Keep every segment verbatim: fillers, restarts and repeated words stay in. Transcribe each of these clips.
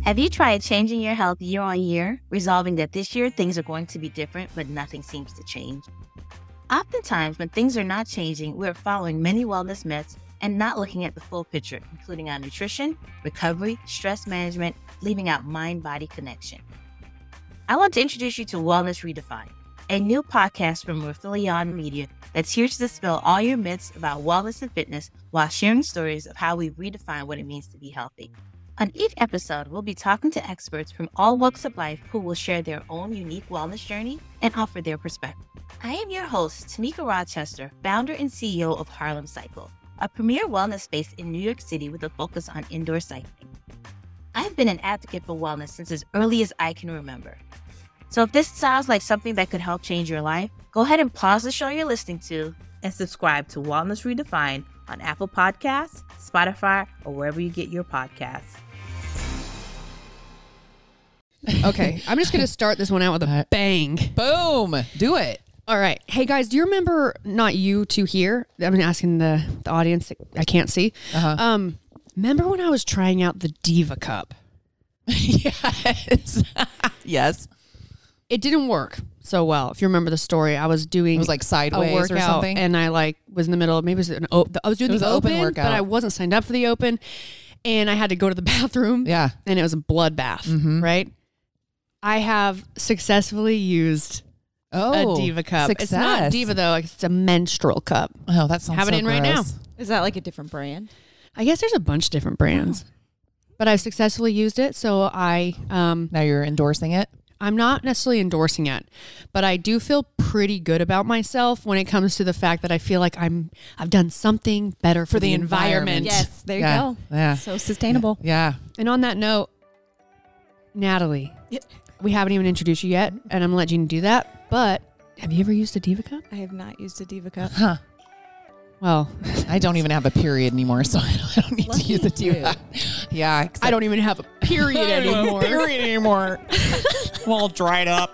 Have you tried changing your health year on year, resolving that this year things are going to be different, but nothing seems to change? Oftentimes, when things are not changing, we're following many wellness myths and not looking at the full picture, including our nutrition, recovery, stress management, leaving out mind-body connection. I want to introduce you to Wellness Redefined, a new podcast from Rathilion Media that's here to dispel all your myths about wellness and fitness while sharing stories of how we redefine what it means to be healthy. On each episode, we'll be talking to experts from all walks of life who will share their own unique wellness journey and offer their perspective. I am your host, Tamika Rochester, founder and C E O of Harlem Cycle, a premier wellness space in New York City with a focus on indoor cycling. I've been an advocate for wellness since as early as I can remember. So if this sounds like something that could help change your life, go ahead and pause the show you're listening to and subscribe to Wellness Redefined on Apple Podcasts, Spotify, or wherever you get your podcasts. Okay, I'm just going to start this one out with a bang. Boom. Do it. All right. Hey, guys, do you remember, not you two here, I'm asking the, the audience that I can't see. Uh-huh. Um, remember when I was trying out the Diva Cup? Yes. Yes. It didn't work so well. If you remember the story, I was doing It was like a sideways workout or something. and I like was in the middle of, maybe it was an o- I was doing It was the an open open, workout. but I wasn't signed up for the open and I had to go to the bathroom. Yeah. And it was a bloodbath, Mhm. right? I have successfully used Oh, a Diva Cup. Success. It's not Diva though. It's a menstrual cup. Oh, that sounds Have it so in right now. gross. Is that like a different brand? I guess there's a bunch of different brands, but I've successfully used it. So I, um, Now you're endorsing it? I'm not necessarily endorsing it, but I do feel pretty good about myself when it comes to the fact that I feel like I'm, I've done something better for, For the, the environment. environment. Yes, there you Yeah. go. Yeah. So sustainable. Yeah. And on that note, Natalie, Yeah. we haven't even introduced you yet, and I'm gonna let you do that. But have you ever used a Diva Cup? I have not used a Diva Cup. Huh. Well, I don't even have a period anymore, so I don't, I don't need Lucky to use a Diva. Yeah. I don't even have a period anymore. Period anymore. I'm all dried up.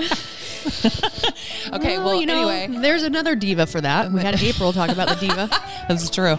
Okay, well, you know, anyway. there's another Diva for that. We had April talk about the Diva. This is true.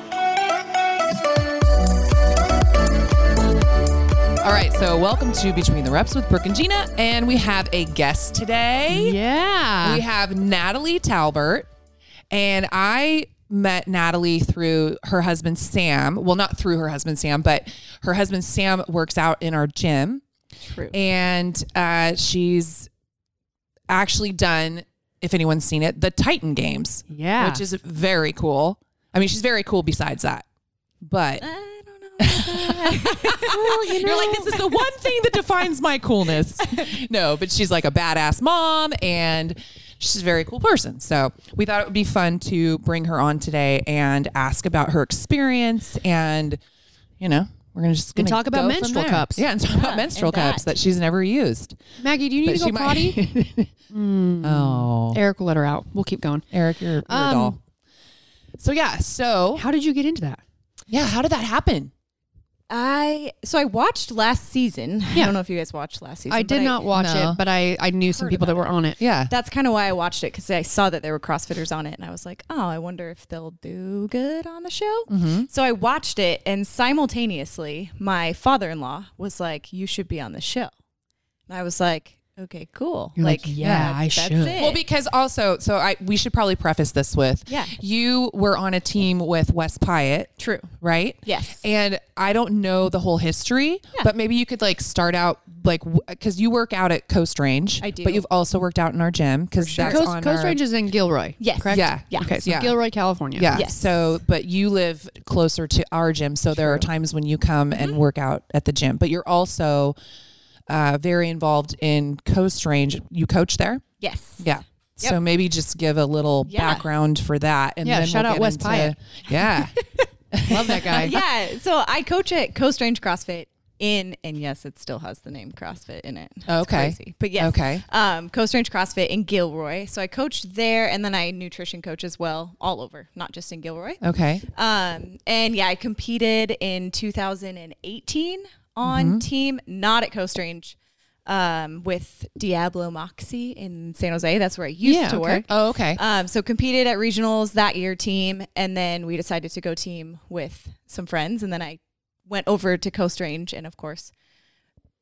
All right, so welcome to Between the Reps with Brooke and Gina, and we have a guest today. Yeah. We have Natalie Talbert, and I met Natalie through her husband Sam. Well, not through her husband Sam, but her husband Sam works out in our gym. True. And uh, she's actually done, if anyone's seen it, the Titan Games. Yeah. Which is very cool. I mean, she's very cool besides that. But I don't know about that. well, you know, you're like, this is the one thing that defines my coolness. No, but she's like a badass mom and she's a very cool person. So we thought it would be fun to bring her on today and ask about her experience. And, you know, we're going to just And gonna talk about go from menstrual there. cups. Yeah, and talk about menstrual and that. cups that she's never used. Maggie, do you need But to go she potty? might- Mm. Oh, Eric will let her out. We'll keep going. Eric, you're, you're Um, a doll. So yeah, so How did you get into that? yeah, how did that happen? I so I watched last season. I Yeah. don't know if you guys watched last season. I but did not watch no. it, but I, I knew some Heard people that about were on it. Yeah, That's kind of why I watched it, because I saw that there were CrossFitters on it, and I was like, oh, I wonder if they'll do good on the show. mm-hmm. So I watched it, and simultaneously, my father-in-law was like, you should be on the show. And I was like, okay, cool. You're like, yeah, I that's should. it. Well, because also, so I we should probably preface this with, Yeah. you were on a team with Wes Pyatt, True. right? Yes. And I don't know the whole history, Yeah. but maybe you could like start out like, because you work out at Coast Range. I do. But you've also worked out in our gym because sure. that's Coast, on Coast our, Range is in Gilroy. Yes. Correct? Yeah. Yeah. Okay, so Yeah. Gilroy, California. Yeah. Yes. So, but you live closer to our gym. So there are times when you come Mm-hmm. and work out at the gym, but you're also uh, very involved in Coast Range. You coach there? Yes. Yeah. Yep. So maybe just give a little Yeah. background for that. And Yeah, then shout we'll out get Wes into- Pyatt. Yeah. Love that guy. Yeah. So I coach at Coast Range CrossFit in, and yes, it still has the name CrossFit in it. It's Okay. crazy. But yes. Okay. Um, Coast Range CrossFit in Gilroy. So I coached there, and then I nutrition coach as well, all over, not just in Gilroy. Okay. Um, and yeah, I competed in two thousand eighteen on Mm-hmm. team, not at Coast Range, um, with Diablo Moxie in San Jose. That's where I used Yeah, to okay. work. Oh, okay. Um, so competed at regionals that year team, and then we decided to go team with some friends, and then I went over to Coast Range, and of course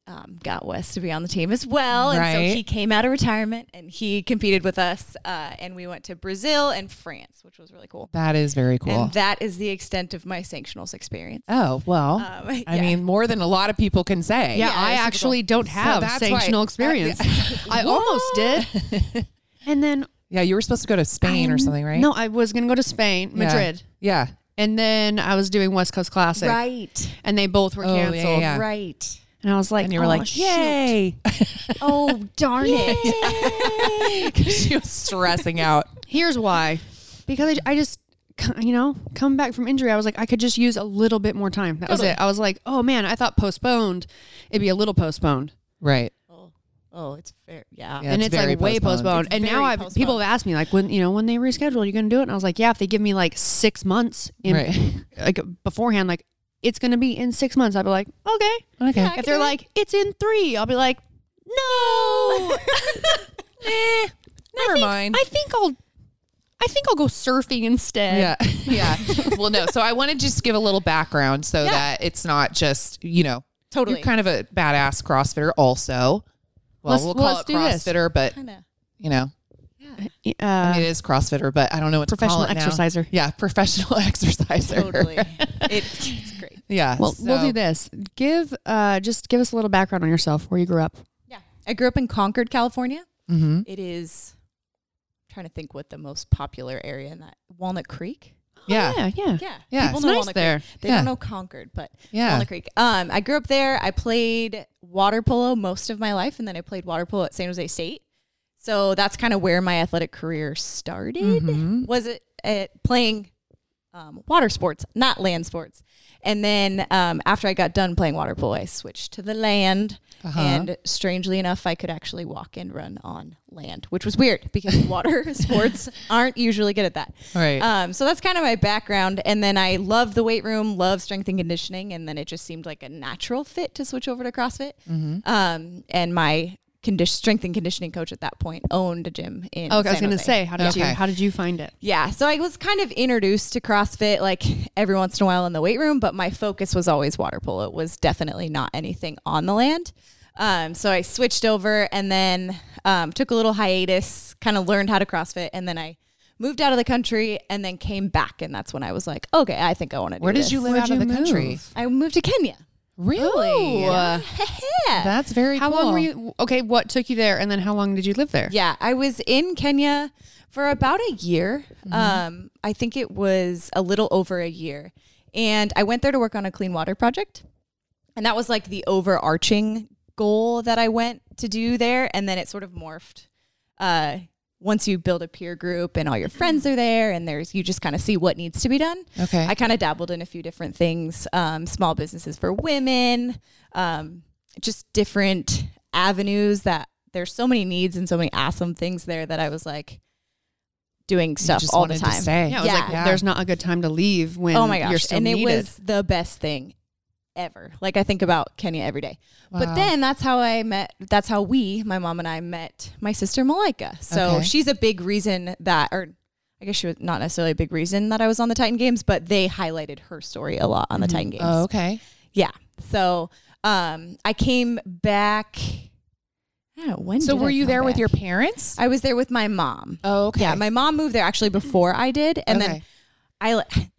um, got Wes to be on the team as well. And Right. so he came out of retirement and he competed with us. Uh, and we went to Brazil and France, which was really cool. That is very cool. And that is the extent of my sanctionals experience. Oh, well, Um, I yeah. mean, more than a lot of people can say. Yeah, Yeah, I it's super actually cool. don't have that's why- sanctional experience. I almost did. And then Yeah, you were supposed to go to Spain or I'm- something, right? No, I was going to go to Spain, Yeah. Madrid. Yeah. And then I was doing West Coast Classic. Right. And they both were Oh, yeah, canceled. yeah. Right. And I was like, And you were oh, like, shoot. yay. Oh, darn it. She was stressing out. Here's why. Because I, I just, you know, coming back from injury, I was like, I could just use a little bit more time. That Totally. was it. I was like, oh man, I thought postponed, it'd be a little postponed. Right. Oh, oh, it's fair. Yeah. Yeah. and it's it's very like way postponed. postponed. It's And now very I've postponed. people have asked me like, when you know when they reschedule, you gonna do it? And I was like, yeah, if they give me like six months in Right. like beforehand, like it's gonna be in six months. I'd be like, okay. Okay. Yeah. I If they're do it. like, it's in three, I'll be like, no. Eh, never mind. I think I'll I think I'll go surfing instead. Yeah. Yeah. Well, no. So I want to just give a little background so Yeah. that it's not just, you know, Totally. you're kind of a badass CrossFitter also. Well, Let's- we'll well, call let's it do this. CrossFitter, but, Kinda. you know, Uh, I mean, it is CrossFitter, but I don't know what to professional call it now. exerciser. Yeah. Professional exerciser. Totally. it, it's great. Yeah. Well, we'll so- do this. Give uh just give us a little background on yourself, where you grew up. Yeah. I grew up in Concord, California. Mhm. It is, I'm trying to think what the most popular area in that, Walnut Creek? Yeah. Yeah, yeah. Yeah. Yeah, People it's know nice Walnut there. Creek. They Yeah. don't know Concord, but Yeah. Walnut Creek. Um, I grew up there. I played water polo most of my life, and then I played water polo at San Jose State. So that's kind of where my athletic career started. Mhm. Was it at playing um, water sports, not land sports. And then um, after I got done playing water polo, I switched to the land. Uh-huh. And strangely enough, I could actually walk and run on land, which was weird because water sports aren't usually good at that. Right. Um, so that's kind of my background. And then I love the weight room, love strength and conditioning. And then it just seemed like a natural fit to switch over to CrossFit. Mm-hmm. Um, and my condi- strength and conditioning coach at that point owned a gym in Oh, okay, I was San gonna Jose. say, how did Okay. you how did you find it? Yeah, so I was kind of introduced to CrossFit like every once in a while in the weight room, but my focus was always water polo. It was definitely not anything on the land. Um, so I switched over and then um, took a little hiatus, kind of learned how to CrossFit, and then I moved out of the country and then came back, and that's when I was like, okay, I think I want to do Where did this. you live Where'd out of you the country? move? I moved to Kenya. Really? Uh, Yeah. That's very how cool. long were you? Okay, what took you there, and then how long did you live there? Yeah, I was in Kenya for about a year. Um, I think it was a little over a year. And I went there to work on a clean water project. And that was like the overarching goal that I went to do there. And then it sort of morphed. Uh, once you build a peer group and all your friends are there and there's, you just kind of see what needs to be done. Okay. I kind of dabbled in a few different things, um, small businesses for women, um, just different avenues that there's so many needs and so many awesome things there that I was like doing You stuff just all the wanted to time. stay. Yeah, I was like, Yeah. there's not a good time to leave when Oh my gosh. you're still and it needed. was the best thing ever. Like I think about Kenya every day. But Wow. then that's how I met, that's how we, my mom and I met my sister Malika. So Okay. she's a big reason that, or I guess she was not necessarily a big reason that I was on the Titan Games, but they highlighted her story a lot on the Titan Games. Oh, okay. Yeah. So um, I came back. I don't know when. So did were I you come there with back? your parents? I was there with my mom. Oh, okay. Yeah, my mom moved there actually before I did, and then Okay. I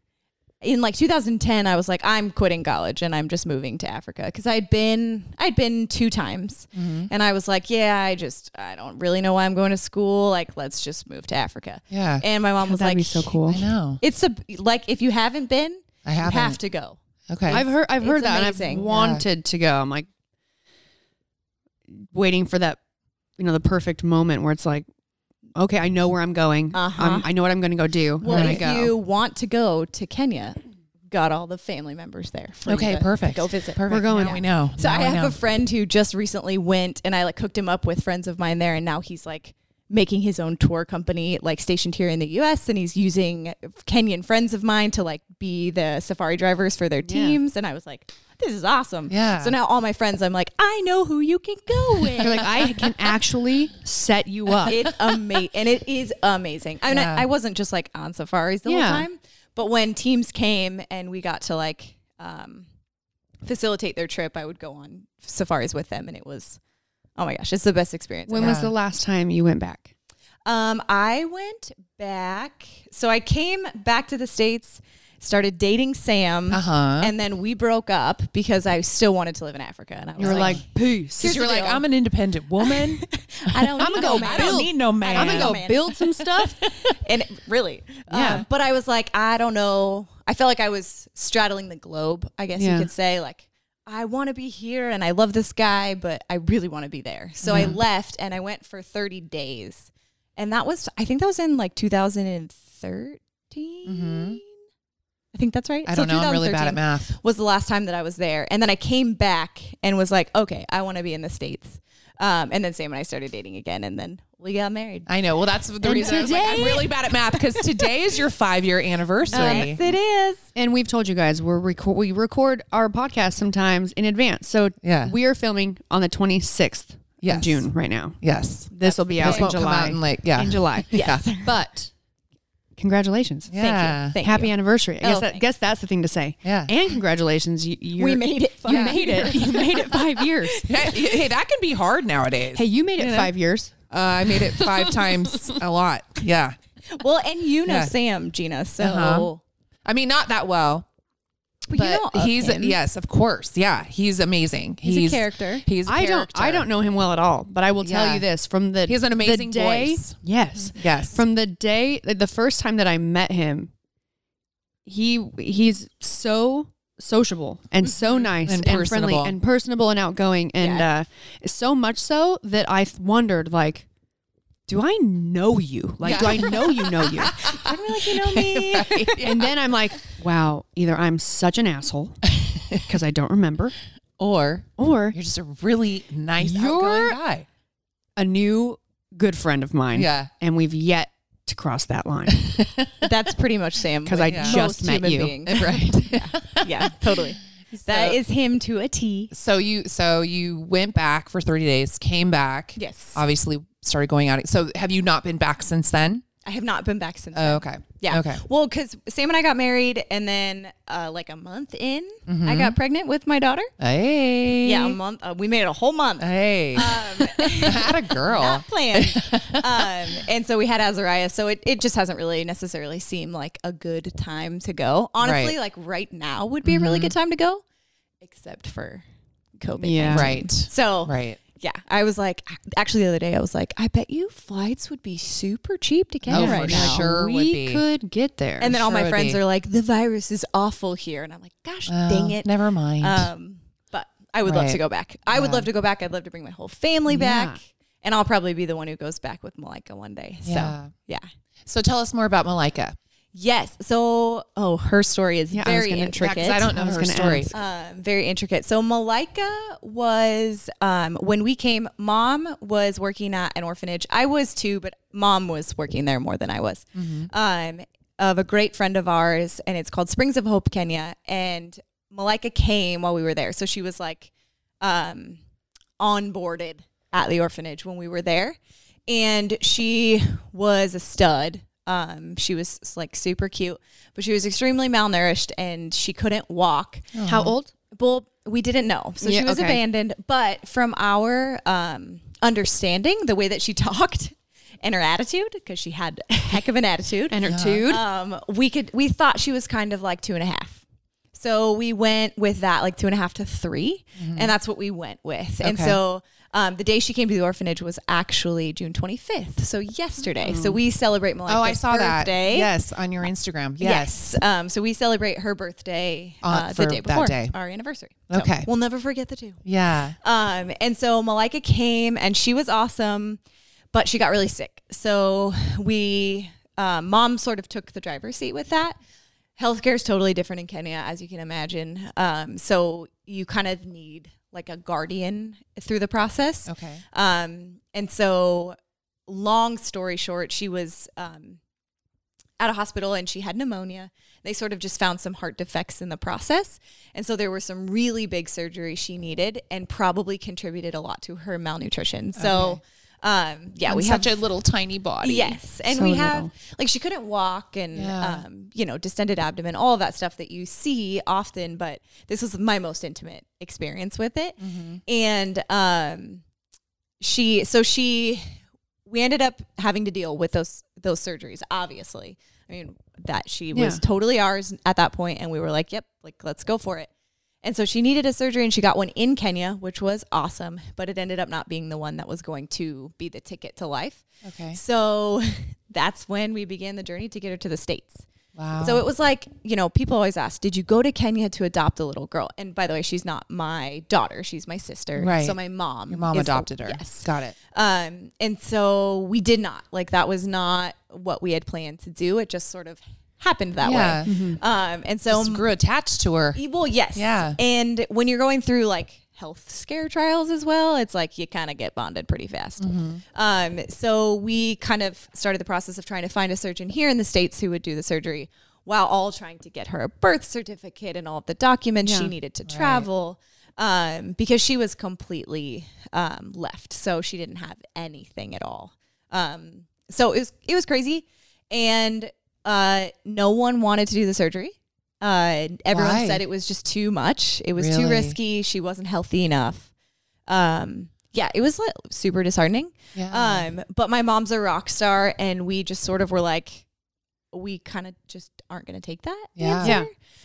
in like two thousand ten I was like, I'm quitting college and I'm just moving to Africa because I'd been I'd been two times, Mm-hmm. and I was like, yeah, I just I don't really know why I'm going to school. Like, let's just move to Africa. Yeah. And my mom was That'd like, be so cool. I know. It's a like if you haven't been, I you haven't. have to go. Okay. I've heard I've heard It's that amazing. and I've Yeah. wanted to go. I'm like waiting for that, you know, the perfect moment where it's like, okay, I know where I'm going. Uh-huh. I'm, I know what I'm going to go do. Well, and then if I go. you want to go to Kenya, got all the family members there. For you Okay, to perfect. Go visit. Perfect. We're going. Now we know. So Now I we have know. a friend who just recently went, and I like hooked him up with friends of mine there, and now he's like making his own tour company, like stationed here in the U S, and he's using Kenyan friends of mine to like be the safari drivers for their teams. And I was like, this is awesome. Yeah. So now all my friends, I'm like, I know who you can go with. You're like, I can actually set you up. It's amazing, and it is amazing. I mean, Yeah. I, I wasn't just like on safaris the Yeah. whole time, but when teams came and we got to like um, facilitate their trip, I would go on safaris with them, and it was, oh my gosh, it's the best experience. When Yeah. was the last time you went back? Um, I went back. So I came back to the States, started dating Sam, Uh-huh. and then we broke up because I still wanted to live in Africa. And I was You were like, peace. Because you were the like, deal. I'm an independent woman. I don't I'm need gonna go no man. I don't need no man. I'm going to go man. build some stuff. And it- really, Yeah. Um, but I was like, I don't know. I felt like I was straddling the globe, I guess Yeah. you could say. Like, I want to be here and I love this guy, but I really want to be there. So I left and I went for thirty days. And that was, I think that was in like two thousand thirteen. Mm-hmm. I think that's right. I So don't know. I'm really bad at twenty thirteen math. was the last time that I was there. And then I came back and was like, okay, I want to be in the States. Um, and then Sam and I started dating again, and then we got married. I know. Well, that's the And reason I was like, I'm today- really bad at math because today is your five year anniversary. Yes, it is. And we've told you guys we're reco- we record our podcast sometimes in advance. So Yeah. we are filming on the twenty-sixth Yes. of June right now. Yes. This will be out This in won't come July. out in like, yeah. In July. Yes. But congratulations. Yeah. Thank Happy you. anniversary. I guess, Oh, that, thanks. guess that's the thing to say. Yeah. And congratulations. You, you're, We made it. You five made it. years. You made it five years. Hey, hey, that can be hard nowadays. Hey, you made it You know? five years. Uh, I made it five times a lot. Yeah. Well, and you know Yeah. Sam, Gina. So, Uh-huh. I mean, not that well. but But you know of he's him. yes, of course. Yeah, he's amazing. He's a character. He's a I don't character. I don't know him well at all, but I will tell Yeah. you this from the He has an the amazing day, voice. Yes. Yes. From the day the first time that I met him, he he's so sociable and so nice And and, friendly personable. and personable and outgoing and Yeah. uh so much so that I th- wondered like, do I know you? Like, do I know you know you? I feel like you know me. And then I'm like, wow, either I'm such an asshole because I don't remember, or or you're just a really nice, You're- outgoing guy. a new good friend of mine. Yeah. And we've yet to cross that line That's pretty much Sam. because with I Yeah. just most met human you. beings. Right. Yeah, totally. That is him to a T. So you so you went back for thirty days, came back. Yes. Obviously started going out. So have you not been back since then? I have not been back since then. Oh, okay. Yeah. Okay. Well, because Sam and I got married, and then uh, like a month in, Mm-hmm. I got pregnant with my daughter. Hey. Yeah, a month. Uh, we made it a whole month. Hey. Um, Had a girl. not planned. um, and so we had Azariah. So it, it just hasn't really necessarily seemed like a good time to go. Honestly, Right. like right now would be a really good time to go, except for COVID. Yeah. Right. So Right. yeah, I was like, actually the other day I was like, I bet you flights would be super cheap to Kenya Oh, right for now. sure. would we be. could get there. And then all Sure my would friends be. are like, the virus is awful here. And I'm like, gosh, Well, dang it. Never mind. Um, but I would love Right. to go back. I would Yeah. love to go back. I'd love to bring my whole family back. Yeah. And I'll probably be the one who goes back with Malika one day. So, Yeah. yeah. So tell us more about Malika. Yes. So, oh, her story is Yeah, I was very gonna- yeah, intricate. because I don't know I was her gonna story. ask. Um, very intricate. So Malika was um, when we came. Mom was working at an orphanage. I was too, but mom was working there more than I was. Um, of a great friend of ours, and it's called Springs of Hope, Kenya. And Malika came while we were there, so she was like um, onboarded at the orphanage when we were there, and she was a stud. Um, she was like super cute, but she was extremely malnourished and she couldn't walk. How old? Well, we didn't know. So Yeah, she was okay. abandoned. But from our um, understanding, the way that she talked and her attitude, because she had a heck of an attitude, And her dude? um, we could we thought she was kind of like two and a half. So we went with that, like two and a half to three, and that's what we went with. And Okay. so um, the day she came to the orphanage was actually June twenty-fifth, so yesterday. So we celebrate Malika's Oh, I saw birthday. that. Yes, on your Instagram. Yes. Yes. Um, so we celebrate her birthday Uh, uh, for the day that before day. our anniversary. So Okay. we'll never forget the two. Yeah. Um, and so Malika came and she was awesome, but she got really sick. So we, um, mom sort of took the driver's seat with that. Healthcare is totally different in Kenya, as you can imagine. Um, so you kind of need like a guardian through the process. Okay. Um, and so, long story short, she was um, at a hospital and she had pneumonia. They sort of just found some heart defects in the process. And so there were some really big surgeries she needed and probably contributed a lot to her malnutrition. So Okay. Um, yeah, On we such have a little tiny body. Yes. And So we little. have, like, she couldn't walk and, Yeah. um, you know, distended abdomen, all of that stuff that you see often. But this was my most intimate experience with it. Mm-hmm. And um, she, so she, we ended up having to deal with those, those surgeries, obviously. I mean, that she was Yeah. totally ours at that point, and we were like, yep, like, let's go for it. And so she needed a surgery, and she got one in Kenya, which was awesome, but it ended up not being the one that was going to be the ticket to life. Okay. So that's when we began the journey to get her to the States. Wow. So it was like, you know, people always ask, did you go to Kenya to adopt a little girl? And by the way, she's not my daughter. She's my sister. Right. So my mom. Your mom is the- adopted her. Yes. Got it. Um, and so we did not. Like, that was not what we had planned to do. It just sort of happened that Yeah. way. Um, and so Just grew attached to her. well, yes. Yeah. And when you're going through like health scare trials as well, it's like you kind of get bonded pretty fast. Mm-hmm. Um, so we kind of started the process of trying to find a surgeon here in the States who would do the surgery while all trying to get her a birth certificate and all of the documents Yeah. she needed to travel. Um, because she was completely um, left. So she didn't have anything at all. Um, so it was, it was crazy. And uh, no one wanted to do the surgery. Uh, everyone Why? said it was just too much. It was too Really? risky. She wasn't healthy enough. Um, yeah, it was like, super disheartening. Yeah. Um, but my mom's a rock star, and we just sort of were like, we kind of just aren't going to take that Yeah. answer. Yeah.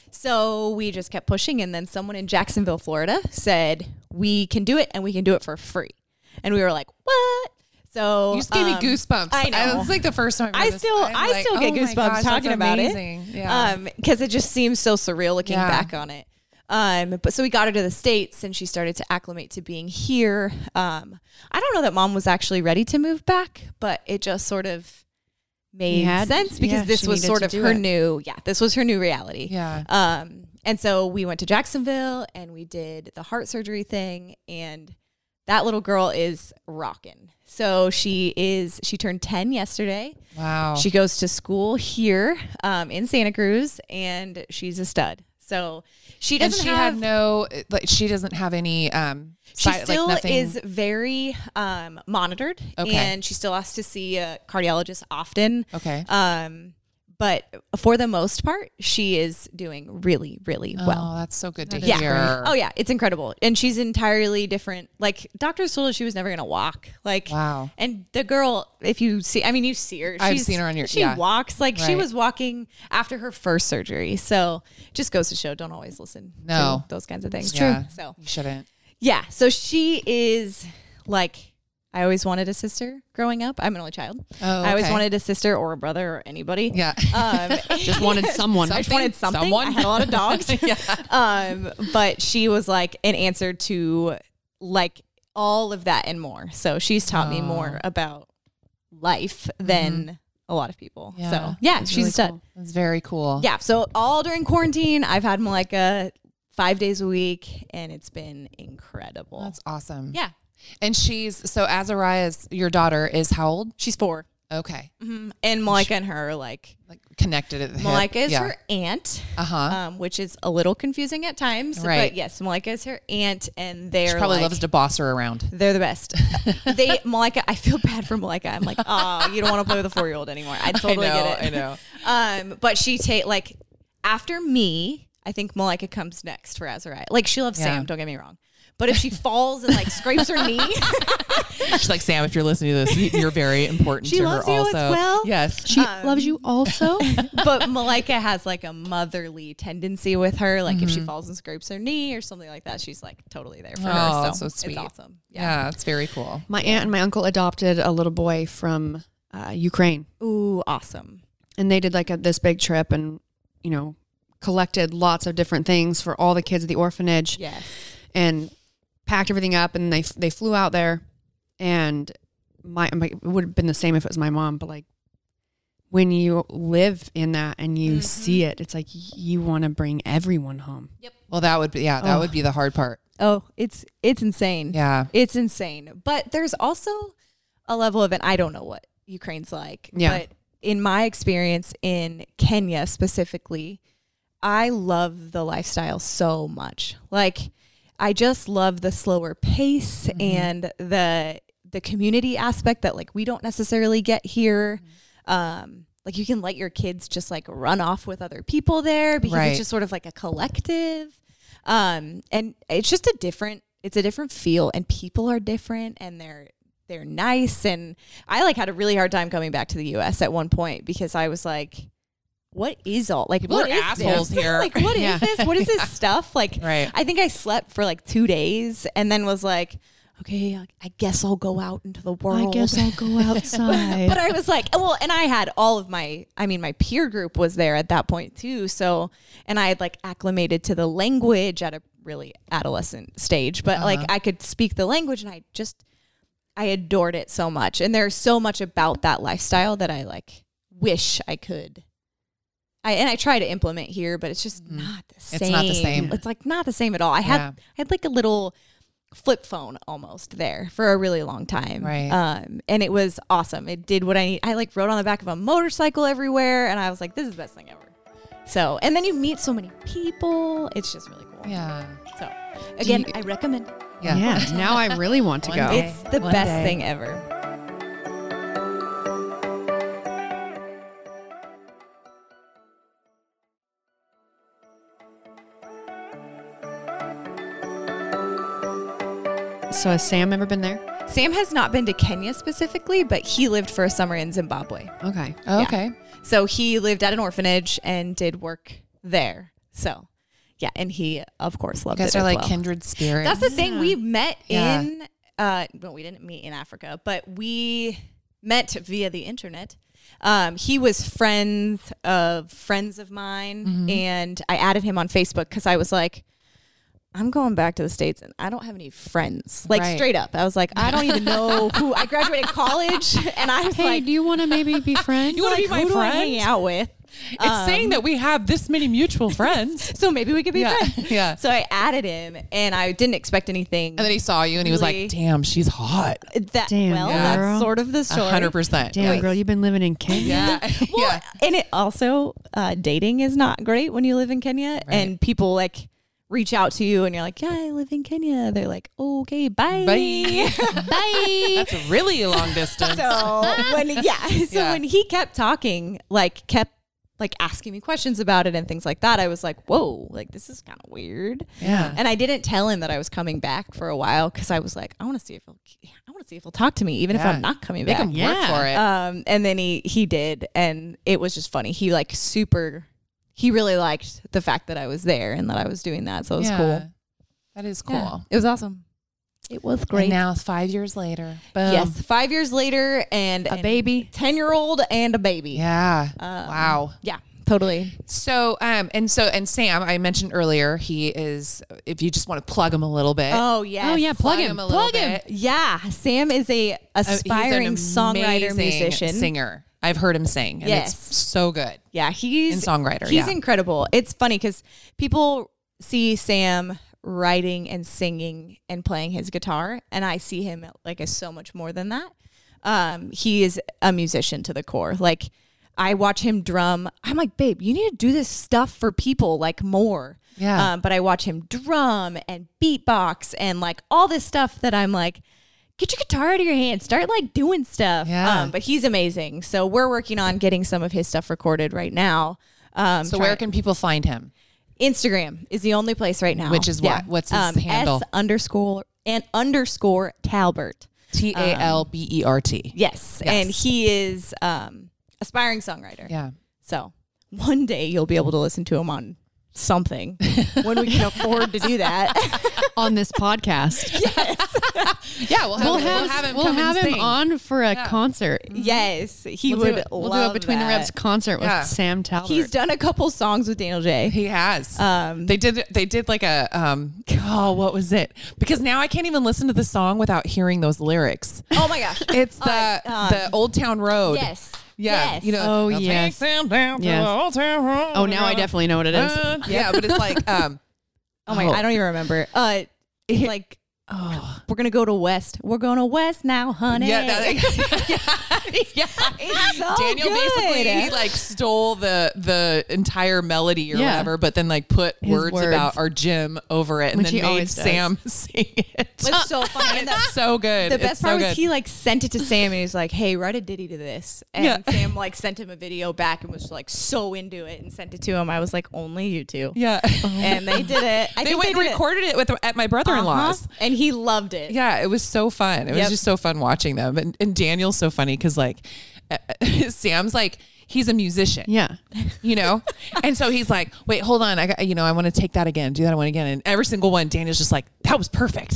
So we just kept pushing, and then someone in Jacksonville, Florida said, we can do it, and we can do it for free. And we were like, what? So You just gave um, me goosebumps. I know. It's like the first time I I've heard still- this. I'm I like, still get oh my goosebumps gosh, talking that's about it. amazing. Yeah. Um, because it just seems so surreal looking Yeah. back on it. Um, but so we got her to the States, and she started to acclimate to being here. Um, I don't know that mom was actually ready to move back, but it just sort of made had- sense because yeah, this she was needed sort to of do her it. new, yeah, this was her new reality. yeah. Um, and so we went to Jacksonville, and we did the heart surgery thing, and that little girl is rocking. So she is, she turned ten yesterday. Wow. She goes to school here um, in Santa Cruz, and she's a stud. So she and doesn't she have, had no, like, she doesn't have any, um, she side- still like nothing. is very um, monitored, Okay. and she still has to see a cardiologist often. Okay. Um, but for the most part, she is doing really, really well. Oh, that's so good to That is Yeah. hear. Oh yeah, it's incredible. And she's entirely different. Like, doctors told her she was never going to walk. Like, Wow. and the girl, if you see, I mean, you see her. I've she's- seen her on your- She yeah. walks like she Right. was walking after her first surgery. So just goes to show, don't always listen No. to those kinds of things. Yeah. So You shouldn't. yeah, so she is like, I always wanted a sister growing up. I'm an only child. Oh, I always okay. wanted a sister or a brother or anybody. Yeah. Um, Just wanted someone. I just wanted something. Someone. I had a lot of dogs. yeah. Um, but she was like an answer to like all of that and more. So she's taught me Oh. more about life than a lot of people. Yeah. So yeah, That's she's really a stud. cool. That's very cool. Yeah. So all during quarantine, I've had Malika five days a week, and it's been incredible. That's awesome. yeah. And she's, so Azariah's, your daughter is how old? She's four. Okay. Mhm. And Malika and her are like, Like connected at the hip. Malika is yeah. her aunt, Uh-huh. um, which is a little confusing at times. Right. But yes, Malika is her aunt, and they're She probably like, loves to boss her around. they're the best. they Malika, I feel bad for Malika. I'm like, oh, you don't want to play with a four year old anymore. I totally I know, get it. I know. Um, but she take like after me, I think Malika comes next for Azariah. Like, she loves Yeah. Sam, don't get me wrong. But if she falls and like scrapes her knee, She's like, Sam, if you're listening to this, you- you're very important She to loves her you also. as well? Yes. She Um, loves you also. but Malika has like a motherly tendency with her. Like, if Mm-hmm. she falls and scrapes her knee or something like that, she's like totally there for Oh, her. that's so it's sweet. awesome. Yeah, it's very cool. My aunt and my uncle adopted a little boy from uh, Ukraine, Ooh, awesome. and they did like a, this big trip, and you know, collected lots of different things for all the kids at the orphanage, Yes. and packed everything up, and they they flew out there, and my, my it would have been the same if it was my mom, but like when you live in that and you Mhm. see it, it's like you want to bring everyone home. Well, that would be, yeah, that Oh. would be the hard part. Oh, it's it's insane. Yeah. It's insane. But there's also a level of, and I don't know what Ukraine's like, Yeah. but in my experience in Kenya specifically, I love the lifestyle so much. Like, I just love the slower pace Mm-hmm. and the the community aspect that like we don't necessarily get here. Um, like you can let your kids just like run off with other people there because Right. it's just sort of like a collective. Um, and it's just a different, it's a different feel, and people are different, and they're, they're nice. And I like had a really hard time coming back to the U S at one point because I was like, what is all like, People what are is assholes this? here. Like, what is Yeah. this? What is this stuff? Like, Right. I think I slept for like two days and then was like, okay, I- I guess I'll go out into the world. I guess I'll go outside. But I was like, well, and I had all of my, I mean, my peer group was there at that point too. So, and I had like acclimated to the language at a really adolescent stage, but Uh-huh. like I could speak the language, and I just, I adored it so much. And there's so much about that lifestyle that I like wish I could. I, and I try to implement here, but it's just not the same. It's not the same. It's like not the same at all. I had, Yeah. I had like a little flip phone almost there for a really long time. Right. Um, and it was awesome. It did what I need. I like rode on the back of a motorcycle everywhere, and I was like, this is the best thing ever. So, and then you meet so many people. It's just really cool. Yeah. So again, you- I recommend it. Yeah. yeah. Now I really want to One go. day. It's the One best day. thing ever. So has Sam ever been there? Sam has not been to Kenya specifically, but he lived for a summer in Zimbabwe. Okay. Oh, Yeah. okay. So he lived at an orphanage and did work there. So yeah, and he of course You loved guys it are as like well. kindred spirits. That's the thing. We met Yeah. in, uh, well, we didn't meet in Africa, but we met via the internet. Um, he was friends of friends of mine, Mm-hmm. and I added him on Facebook because I was like, I'm going back to the States and I don't have any friends. Like Right. straight up. I was like, I don't even know who. I graduated college and I was Hey, like, do you want to maybe be friends? You wanna like, be my who do I friend? hang out with? It's Um, saying that we have this many mutual friends. So maybe we could be Yeah. friends. Yeah. So I added him and I didn't expect anything. And then he saw you and he was Really? like, damn, she's hot. that, Damn, well, girl. that's sort of the A story. hundred percent. Damn, Yeah. girl, you've been living in Kenya. Yeah. Well, yeah. and it also, uh, dating is not great when you live in Kenya, and people like reach out to you and you're like, yeah, I live in Kenya. They're like, okay, bye. Bye. Bye. That's a really long distance. So when, yeah. So Yeah. when he kept talking, like kept like asking me questions about it and things like that, I was like, whoa, like this is kind of weird. Yeah. And I didn't tell him that I was coming back for a while because I was like, I want to see if he'll, I want to see if he'll talk to me, even Yeah. if I'm not coming Make back. him work Yeah. for it. Um, and then he he did, and it was just funny. He like super, he really liked the fact that I was there and that I was doing that. So it was Yeah. cool. That is cool. Yeah, it was awesome. It was And great. now five years later. Boom. Yes, five years later, and A baby. ten year old, and a baby. Yeah. Um, Wow. Yeah, totally. So, um, and so, and Sam, I mentioned earlier, he is, if you just want to plug him a little bit. Oh yeah. Oh yeah, plug, him. a little Plug him. bit. Yeah, Sam is a Uh, he's an aspiring songwriter, amazing musician. singer. I've heard him sing, and Yes. it's so good. Yeah, he's And songwriter, He's yeah. incredible. It's funny because people see Sam writing and singing and playing his guitar, and I see him like as so much more than that. Um, he is a musician to the core. Like I watch him drum. I'm like, babe, you need to do this stuff for people like more. Yeah. Um, but I watch him drum and beatbox and like all this stuff that I'm like, get your guitar out of your hand, start like doing stuff. Yeah. Um, but he's amazing. So we're working on getting some of his stuff recorded right now. Um, So try- where can people find him? Instagram is the only place right now. Which is what? What's his um, handle? S underscore and underscore Talbert. T A L B E R T. Yes. Yes. And he is um aspiring songwriter. Yeah. So one day you'll be able to listen to him on something when we can afford to do that. On this podcast. Yeah, we'll have, We'll him, have, we'll have him we'll come have and him sing. on for a concert. Yes. He We'll would do it, we'll do love a Between the that. Reps concert with Yeah. Sam Talbot. He's done a couple songs with Daniel J. He has. Um, they did. They did like a. Um, oh, what was it? Because now I can't even listen to the song without hearing those lyrics. oh my gosh. It's the Uh, um, the Old Town Road. Yes. Yeah. Yes. You know. Oh, "I'll take yes. them down to Yes. the Old Town Road." Oh, now I definitely know what it is. Yeah, but it's like um. Oh my god, I don't even remember. Uh, it's like Oh. We're going to go to West. We're going to West now, honey. Yeah, that, yeah, yeah. It's so Daniel good. basically he like stole the the entire melody or Yeah. whatever, but then like put His words, words. about our gym over it, and Which then he made always does. Sam sing it. It was so funny. And the, It's so good. the It's best so part was good. he like sent it to Sam and he's like, hey, write a ditty to this. And Yeah. Sam like sent him a video back and was like so into it and sent it to him. I was like, only you two. Yeah, And they did it. I they think went they and did recorded it. with at my brother-in-law's. Uh-huh. And he loved it. Yeah, it was so fun. It was Yep. just so fun watching them. And, and Daniel's so funny because like uh, Sam's like he's a musician. Yeah. You know, and so he's like, wait, hold on, I got you know I want to take that again, do that one again, and every single one, Daniel's just like, that was perfect.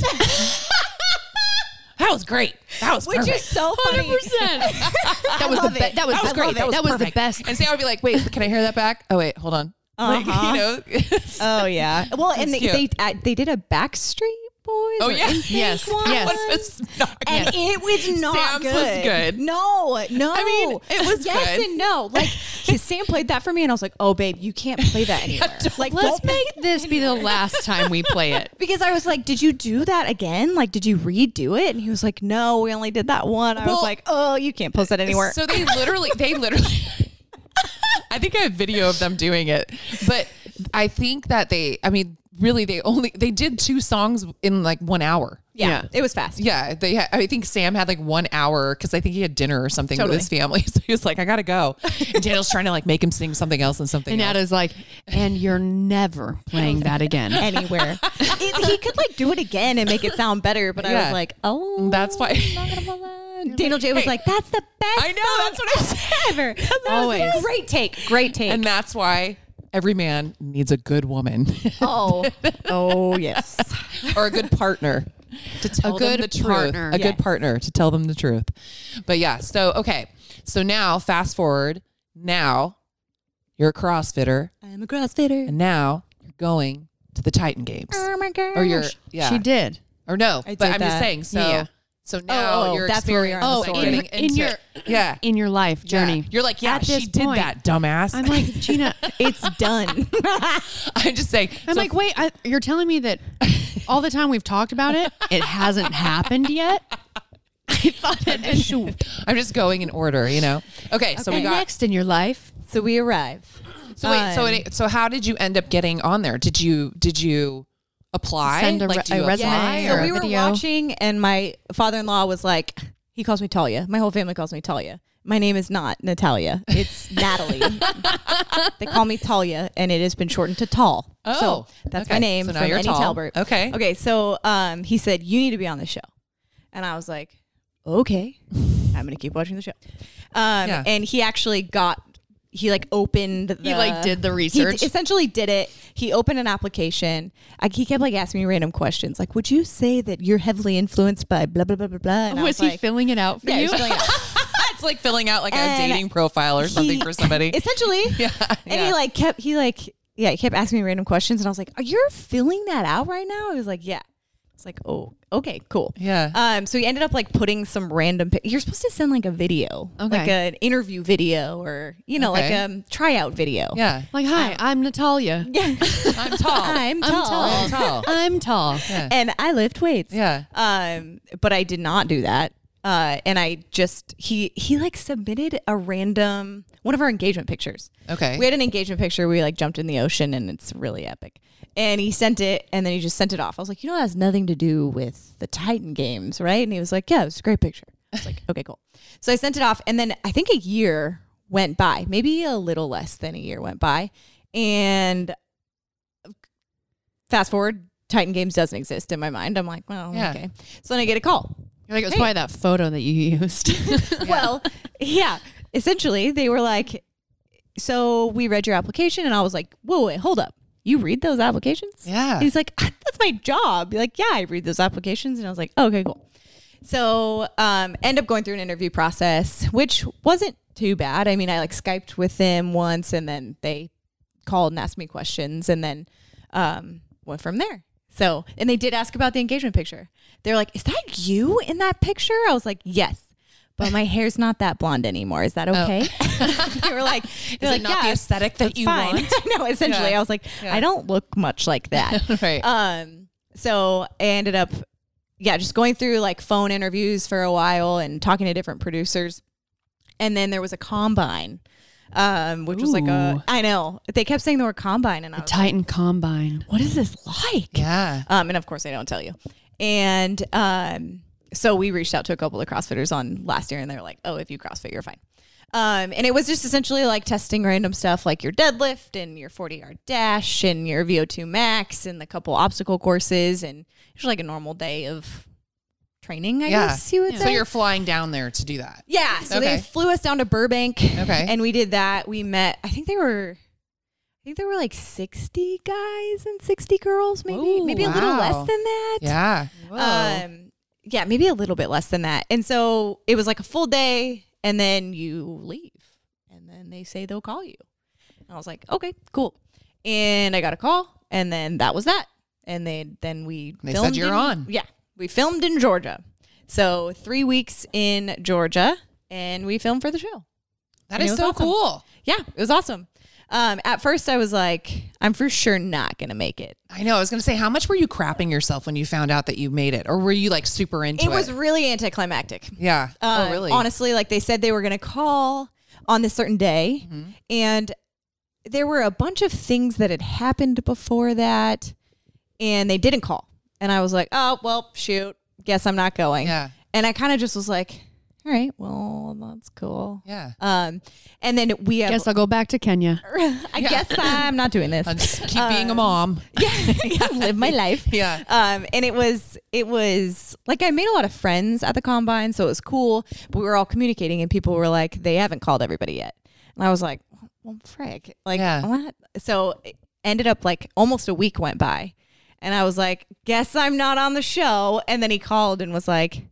That was great. That was Which perfect. is so funny. one hundred percent. That was the love be- it. that was That was the- great. That was That was the perfect. best. And Sam would be like, wait, can I hear that back? Oh wait, hold on. Like, Uh-huh. you know. Oh yeah. Well, and they That's they, cute. uh, they did a Backstreet Boys. Oh or yeah. NSYNC Yes. one. Yes. One was not And good. it was not Sam's good. was good. No, no. I mean, it was yes good. and no. Like his Sam played that for me, and I was like, "Oh, babe, you can't play that anywhere." like, Let's don't make this be the last time we play it. because I was like, "Did you do that again? Like, did you redo it?" And he was like, "No, we only did that one." I Well, was like, "Oh, you can't post that anywhere." So they literally, they literally, I think I have video of them doing it, but I think that they, I mean, really, they only, they did two songs in like one hour. yeah, Yeah. it was fast. Yeah, they. Ha- I think Sam had like one hour because I think he had dinner or something Totally. with his family. So he was like, "I gotta go." And Daniel's trying to like make him sing something else and something. And else. Nada's like, and you're never playing that again. Anywhere. It- he could like do it again and make it sound better, but I Yeah. was like, "Oh, That's why- I'm not gonna play that." Daniel J was Hey. like, "That's the best." I know, song that's what I said. ever. That was Always. a great take. Great take. and that's why every man needs a good woman oh, oh yes. or a good partner to tell A them good the truth. partner. A Yes. good partner to tell them the truth. But yeah, so okay, so now fast forward. Now you're a CrossFitter, I'm a CrossFitter. and now you're going to the Titan Games, Oh my gosh. or you're yeah, She did. or no, I but did I'm just that. saying. So Yeah. so now oh, you're that's where we are in the Oh, story. in, getting in into- your yeah. in your life journey. Yeah. You're like, yeah, At she this did point, that, dumbass. I'm like, Gina, It's done. I'm just saying. I'm so like, wait, I, you're telling me that all the time we've talked about it, it hasn't happened yet? I thought it had been. I'm just going in order, you know. Okay, so we And got. next in your life, So we arrive. So wait, so Um, it, so how did you end up getting on there? Did you did you apply? Send a re- do you a resume apply, or So or- we were video. watching, and my father-in-law was like, he calls me Talia. My whole family calls me Talia. My name is not Natalia. It's Natalie. They call me Talia, and it has been shortened to Tall. Oh, so that's my okay. name So now from you're Annie Tall. Talbert. Okay. Okay. So um, he said, you need to be on the show. And I was like, okay, I'm going to keep watching the show. Um, Yeah. And he actually got, he like opened the, He, like, did the he research. d- essentially did it. He opened an application. I, he kept like asking me random questions. Like, would you say that you're heavily influenced by blah, blah, blah, blah, blah? And I was, he like, filling it out for yeah, he you? was filling it out. It's like filling out like a And dating profile or something he- for somebody. Essentially. yeah. And yeah. he like kept, he like, yeah, he kept asking me random questions. And I was like, are you filling that out right now? He was like, yeah. It's like, oh, okay, cool. Yeah. Um, so he ended up like putting some random. Pic- You're supposed to send like a video, Okay. like an interview video, or you know, Okay. like a um, tryout video. yeah. Like, hi, I'm Natalia. Yeah. I'm tall. I'm I'm tall. tall. I'm tall. I'm tall. Yeah. And I lift weights. Yeah. Um, but I did not do that. Uh, and I just he he like submitted a random one of our engagement pictures. Okay. We had an engagement picture. We like jumped in the ocean, and it's really epic. And he sent it, and then he just sent it off. I was like, you know, that has nothing to do with the Titan Games, right? And he was like, yeah, it was a great picture. I was like, okay, cool. So I sent it off, and then I think a year went by, maybe a little less than a year went by, and fast forward, Titan Games doesn't exist in my mind. I'm like, well, Yeah. okay. So then I get a call. You're like, it was Hey. probably that photo that you used. Well, yeah. Essentially, they were like, so we read your application, and I was like, whoa, wait, hold up. You read those applications? Yeah. And he's like, that's my job. You're like, yeah, I read those applications. And I was like, okay, cool. So um, end up going through an interview process, which wasn't too bad. I mean, I like Skyped with them once, and then they called and asked me questions, and then um, went from there. So, and they did ask about the engagement picture. They're like, is that you in that picture? I was like, yes. But my hair's not that blonde anymore. Is that okay? They were like, Is they're it like, not the "Yes, aesthetic that that's you fine." want? No, essentially, Yeah. I was like, Yeah. I don't look much like that. Right. Um, so I ended up yeah, just going through like phone interviews for a while and talking to different producers. And then there was a combine, um, which was like a, Ooh. I know, they kept saying the word combine. And I was Titan Combine. like, what is this like? Yeah. Um, and of course, they don't tell you. And um, so we reached out to a couple of CrossFitters on last year, and they were like, "Oh, if you CrossFit, you're fine." Um, and it was just essentially like testing random stuff, like your deadlift and your forty yard dash and your V O two max and the couple obstacle courses, and it was like a normal day of training, I Yeah. guess you would So say. you're flying down there to do that. Yeah. So Okay. they flew us down to Burbank. Okay. And we did that. We met, I think they were, I think there were like sixty guys and sixty girls, maybe, Ooh, maybe a little wow. less than that. Yeah. Um, yeah, maybe a little bit less than that. And so it was like a full day, and then you leave, and then they say they'll call you. And I was like, okay, cool. And I got a call, and then that was that. And they then we They filmed said you're in- on. Yeah, we filmed in Georgia. So three weeks in Georgia, and we filmed for the show. That And is it was so awesome. cool. Yeah, it was awesome. Um, at first, I was like, I'm for sure not gonna make it. I know. I was going to say, how much were you crapping yourself when you found out that you made it? Or were you like super into it? It was really anticlimactic. Yeah. Uh, oh, really? Honestly, like they said they were going to call on this certain day. Mm-hmm. And there were a bunch of things that had happened before that. And they didn't call. And I was like, oh, well, shoot. Guess I'm not going. Yeah. And I kind of just was like, all right, well, that's cool. Yeah. Um, and then we have, Guess I'll go back to Kenya. I guess I'm not doing this. I'll just keep being a mom. yeah, yeah, live my life. Yeah. Um, and it was, it was like I made a lot of friends at the combine, so it was cool. But we were all communicating, and people were like, they haven't called everybody yet. And I was like, well, frick, like Yeah. what? So it ended up like almost a week went by, and I was like, guess I'm not on the show. And then he called and was like,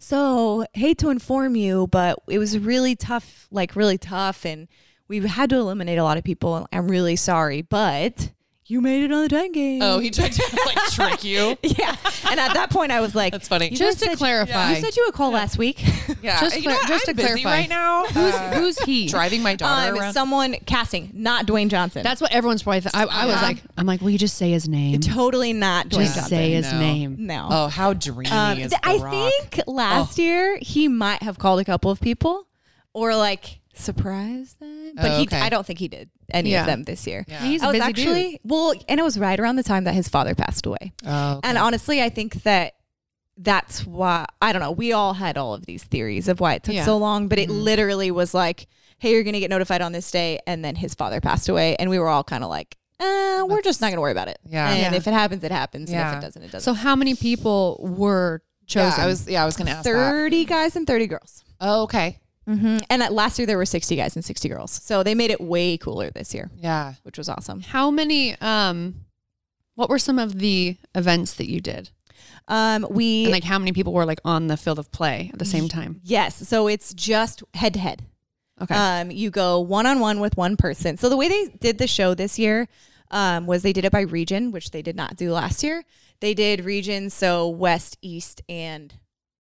so hate to inform you, but it was really tough, like really tough, and we had to eliminate a lot of people. I'm really sorry, but you made it on the ten game. Oh, he tried to like trick you. Yeah. And at that point, I was like, That's funny. "You Just guys to said- clarify, You said you would call last week. Yeah. Just You clar- know what? just I'm to busy clarify. right now. Who's, Uh, who's he? driving my daughter Um, around. someone casting, not Dwayne Johnson. That's what everyone's probably. Th- I, I was Yeah. like, I'm like, will you just say his name? totally not Dwayne Just Johnson. say his No. name. No. Oh, how dreamy Um, is th- The I Rock? think last year he might have called a couple of people or like surprised them, but Oh, he, okay. I don't think he did any Yeah. of them this year. Yeah. He's I a was busy actually, well, and it was right around the time that his father passed away. Oh, okay. And honestly, I think that that's why, I don't know, we all had all of these theories of why it took Yeah. so long, but it Mm-hmm. literally was like, hey, you're going to get notified on this day. And then his father passed away. And we were all kind of like, uh, we're just not going to worry about it. Yeah. And Yeah. if it happens, it happens. And Yeah. if it doesn't, it doesn't. So how many people were chosen? yeah, I was. Yeah, I was going to ask that. thirty guys and thirty girls. Oh, okay. Mm-hmm. And at last year, there were sixty guys and sixty girls. So they made it way cooler this year, Yeah. which was awesome. How many? Um, what were some of the events that you did? Um, we, And like, how many people were like on the field of play at the same time? yes. So it's just head to head. Okay. Um, you go one on one with one person. So the way they did the show this year um, was they did it by region, which they did not do last year. They did regions, so west, east, and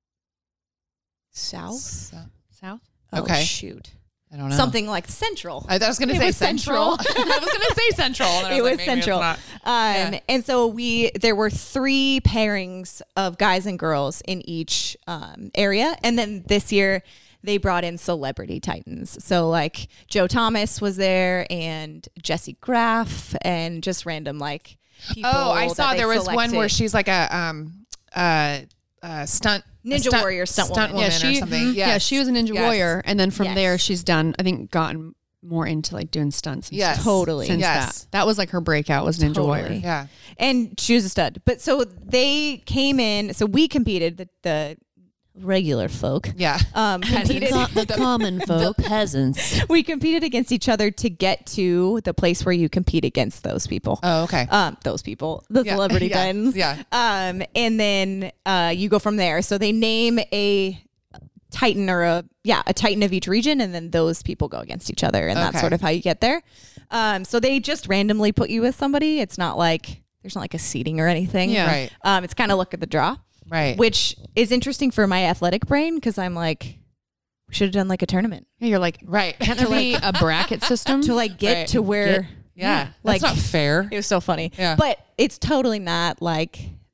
south. So- South. Oh, Okay. shoot. I don't know. Something like central. I, I was going to It say was central. central. I was going to say central. And I It was was like, maybe it's central. not. Um, Yeah. And so we there were three pairings of guys and girls in each um, area. And then this year they brought in celebrity titans. So like Joe Thomas was there and Jesse Graff and just random like people. Oh, I that saw they there was one selected. where she's like a um uh, uh stunt a Ninja stunt, warrior stunt woman. woman Yeah, she. or something. mhm. Yeah, Yes. she was a ninja Yes. warrior, and then from Yes. there, she's done. I think gotten more into like doing stunts. And Yes. stuff Totally. Since Yes. that, that was like her breakout was Ninja Totally. Warrior. Yeah. And she was a stud. But so they came in. So we competed, the, the regular folk. Yeah. Um, competed. the common folk. Peasants. We competed against each other to get to the place where you compete against those people. Oh, okay. Um, those people, the Yeah. celebrity Yeah. titans. Yeah. Um, and then uh, you go from there. So they name a titan or a yeah a titan of each region, and then those people go against each other, and that's Okay. sort of how you get there. Um, so they just randomly put you with somebody. It's not like there's not like a seating or anything. Yeah. Right. Um, it's kind of look at the draw, Right. which is interesting for my athletic brain because I'm like, we should have done like a tournament Yeah, you're like, right. can't there be a bracket system? to like get Right. to where. yeah. like- That's not fair. It was so funny. Yeah. But it's totally not like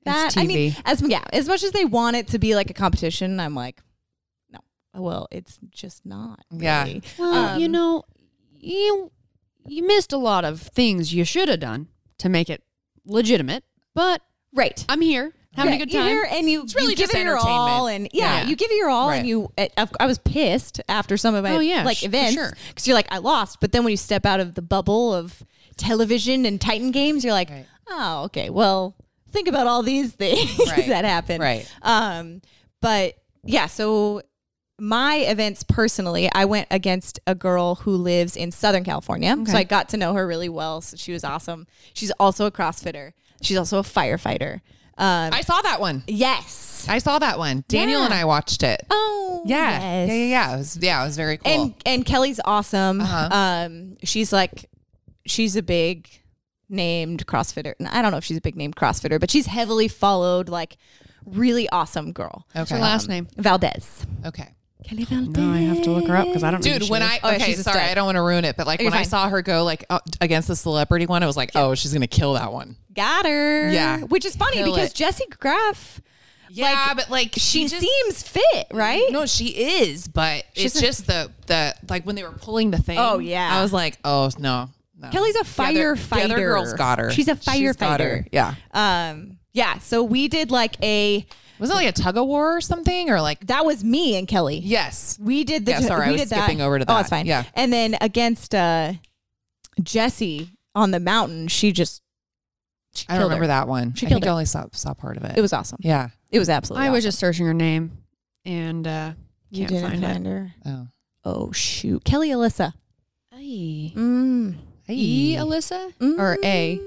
that. T V. I mean, as yeah, as much as they want it to be like a competition, I'm like, no. Well, it's just not. Yeah. Really. Well, Um, you know, you you missed a lot of things you should have done to make it legitimate, but Right. I'm here having Yeah, a good you're time. here and you, It's really you give just it your all, entertainment. and yeah, Yeah. you give it your all, Right. and you. I, I was pissed after some of my Oh, yeah, like sh- for events sure. because you're like I lost, but then when you step out of the bubble of television and Titan games, you're like, Right. oh, okay, well, think about all these things Right. that happen, Right. Um, but yeah, so my events personally, I went against a girl who lives in Southern California, Okay. so I got to know her really well. So she was awesome. She's also a CrossFitter. She's also a firefighter. Um, I saw that one. yes. I saw that one. Daniel Yeah. and I watched it. Oh, Yeah. yes. Yeah, yeah, yeah. It was, yeah, it was very cool. And and Kelly's awesome. Uh-huh. Um, she's like, she's a big named CrossFitter. And I don't know if she's a big named CrossFitter, but she's heavily followed. Like, really awesome girl. What's okay. her last name? Valdez. Okay. Kelly Valdez. No, I have to look her up because I don't know. who Dude, she when is. I Oh, yeah, okay, she's a sorry, stud. I don't want to ruin it, but like You're when I fine. saw her go like uh, against the celebrity one, I was like, oh, she's gonna kill that one. Got her. Yeah. Which is funny Kill because it. Jessie Graff, Yeah, Like, but like she just, seems fit, right? No, she is, but She's it's a- just the the like when they were pulling the thing. Oh, yeah. I was like, oh no, no. Kelly's a The other- firefighter. The other girl's got her. She's a She's got her. firefighter. Yeah. Um, yeah. So we did like a, Was it like a tug of war or something, or like? that was me and Kelly. Yes. We did the. Yeah, sorry, we I was did that. skipping over to Oh, that. it's fine. Yeah. And then against uh, Jessie on the mountain, she just. She I don't killed remember her. that one. She I killed think her. I only saw saw part of it. It was awesome. Yeah. It was absolutely. I was awesome. just searching her name and uh, You can't didn't find, find it. her. Oh. Oh shoot, Kelly Alyssa. E. Mm. E. Alyssa or A?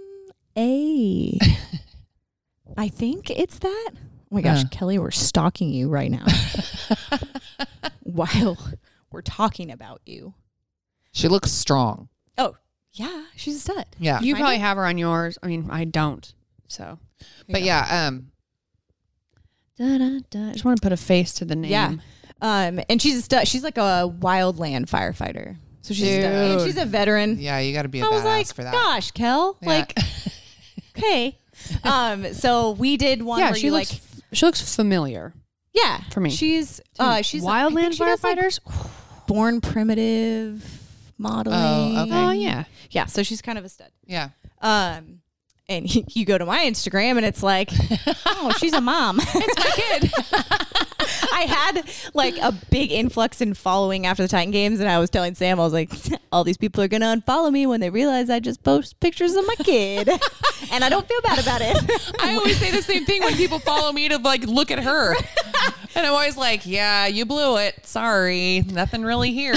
A. I think it's that. Oh my gosh, Huh. Kelly, we're stalking you right now while we're talking about you. She looks strong. Oh, yeah, she's a stud. Yeah. You Find probably it? have her on yours. I mean, I don't. So, But yeah, um, da, da, da. I just want to put a face to the name. Yeah. Um, and she's a stud. She's like a wildland firefighter. So she's a stud. And Dude. she's a veteran. yeah, you got to be a I was badass like, for that. gosh, Kel, Yeah. like, okay. Um, so we did one Yeah, where she you looks. like, she looks familiar yeah, for me. She's uh, she's I wildland think she does, like, firefighters. born primitive modeling. Oh, okay. Oh yeah. Yeah, so she's kind of a stud. Yeah. Um, and you go to my Instagram and it's like, oh, she's a mom. It's my kid. I had like a big influx in following after the Titan games, and I was telling Sam, I was like, all these people are gonna unfollow me when they realize I just post pictures of my kid, and I don't feel bad about it. I always say the same thing when people follow me to like look at her. And I'm always like, yeah, you blew it. Sorry. Nothing really here.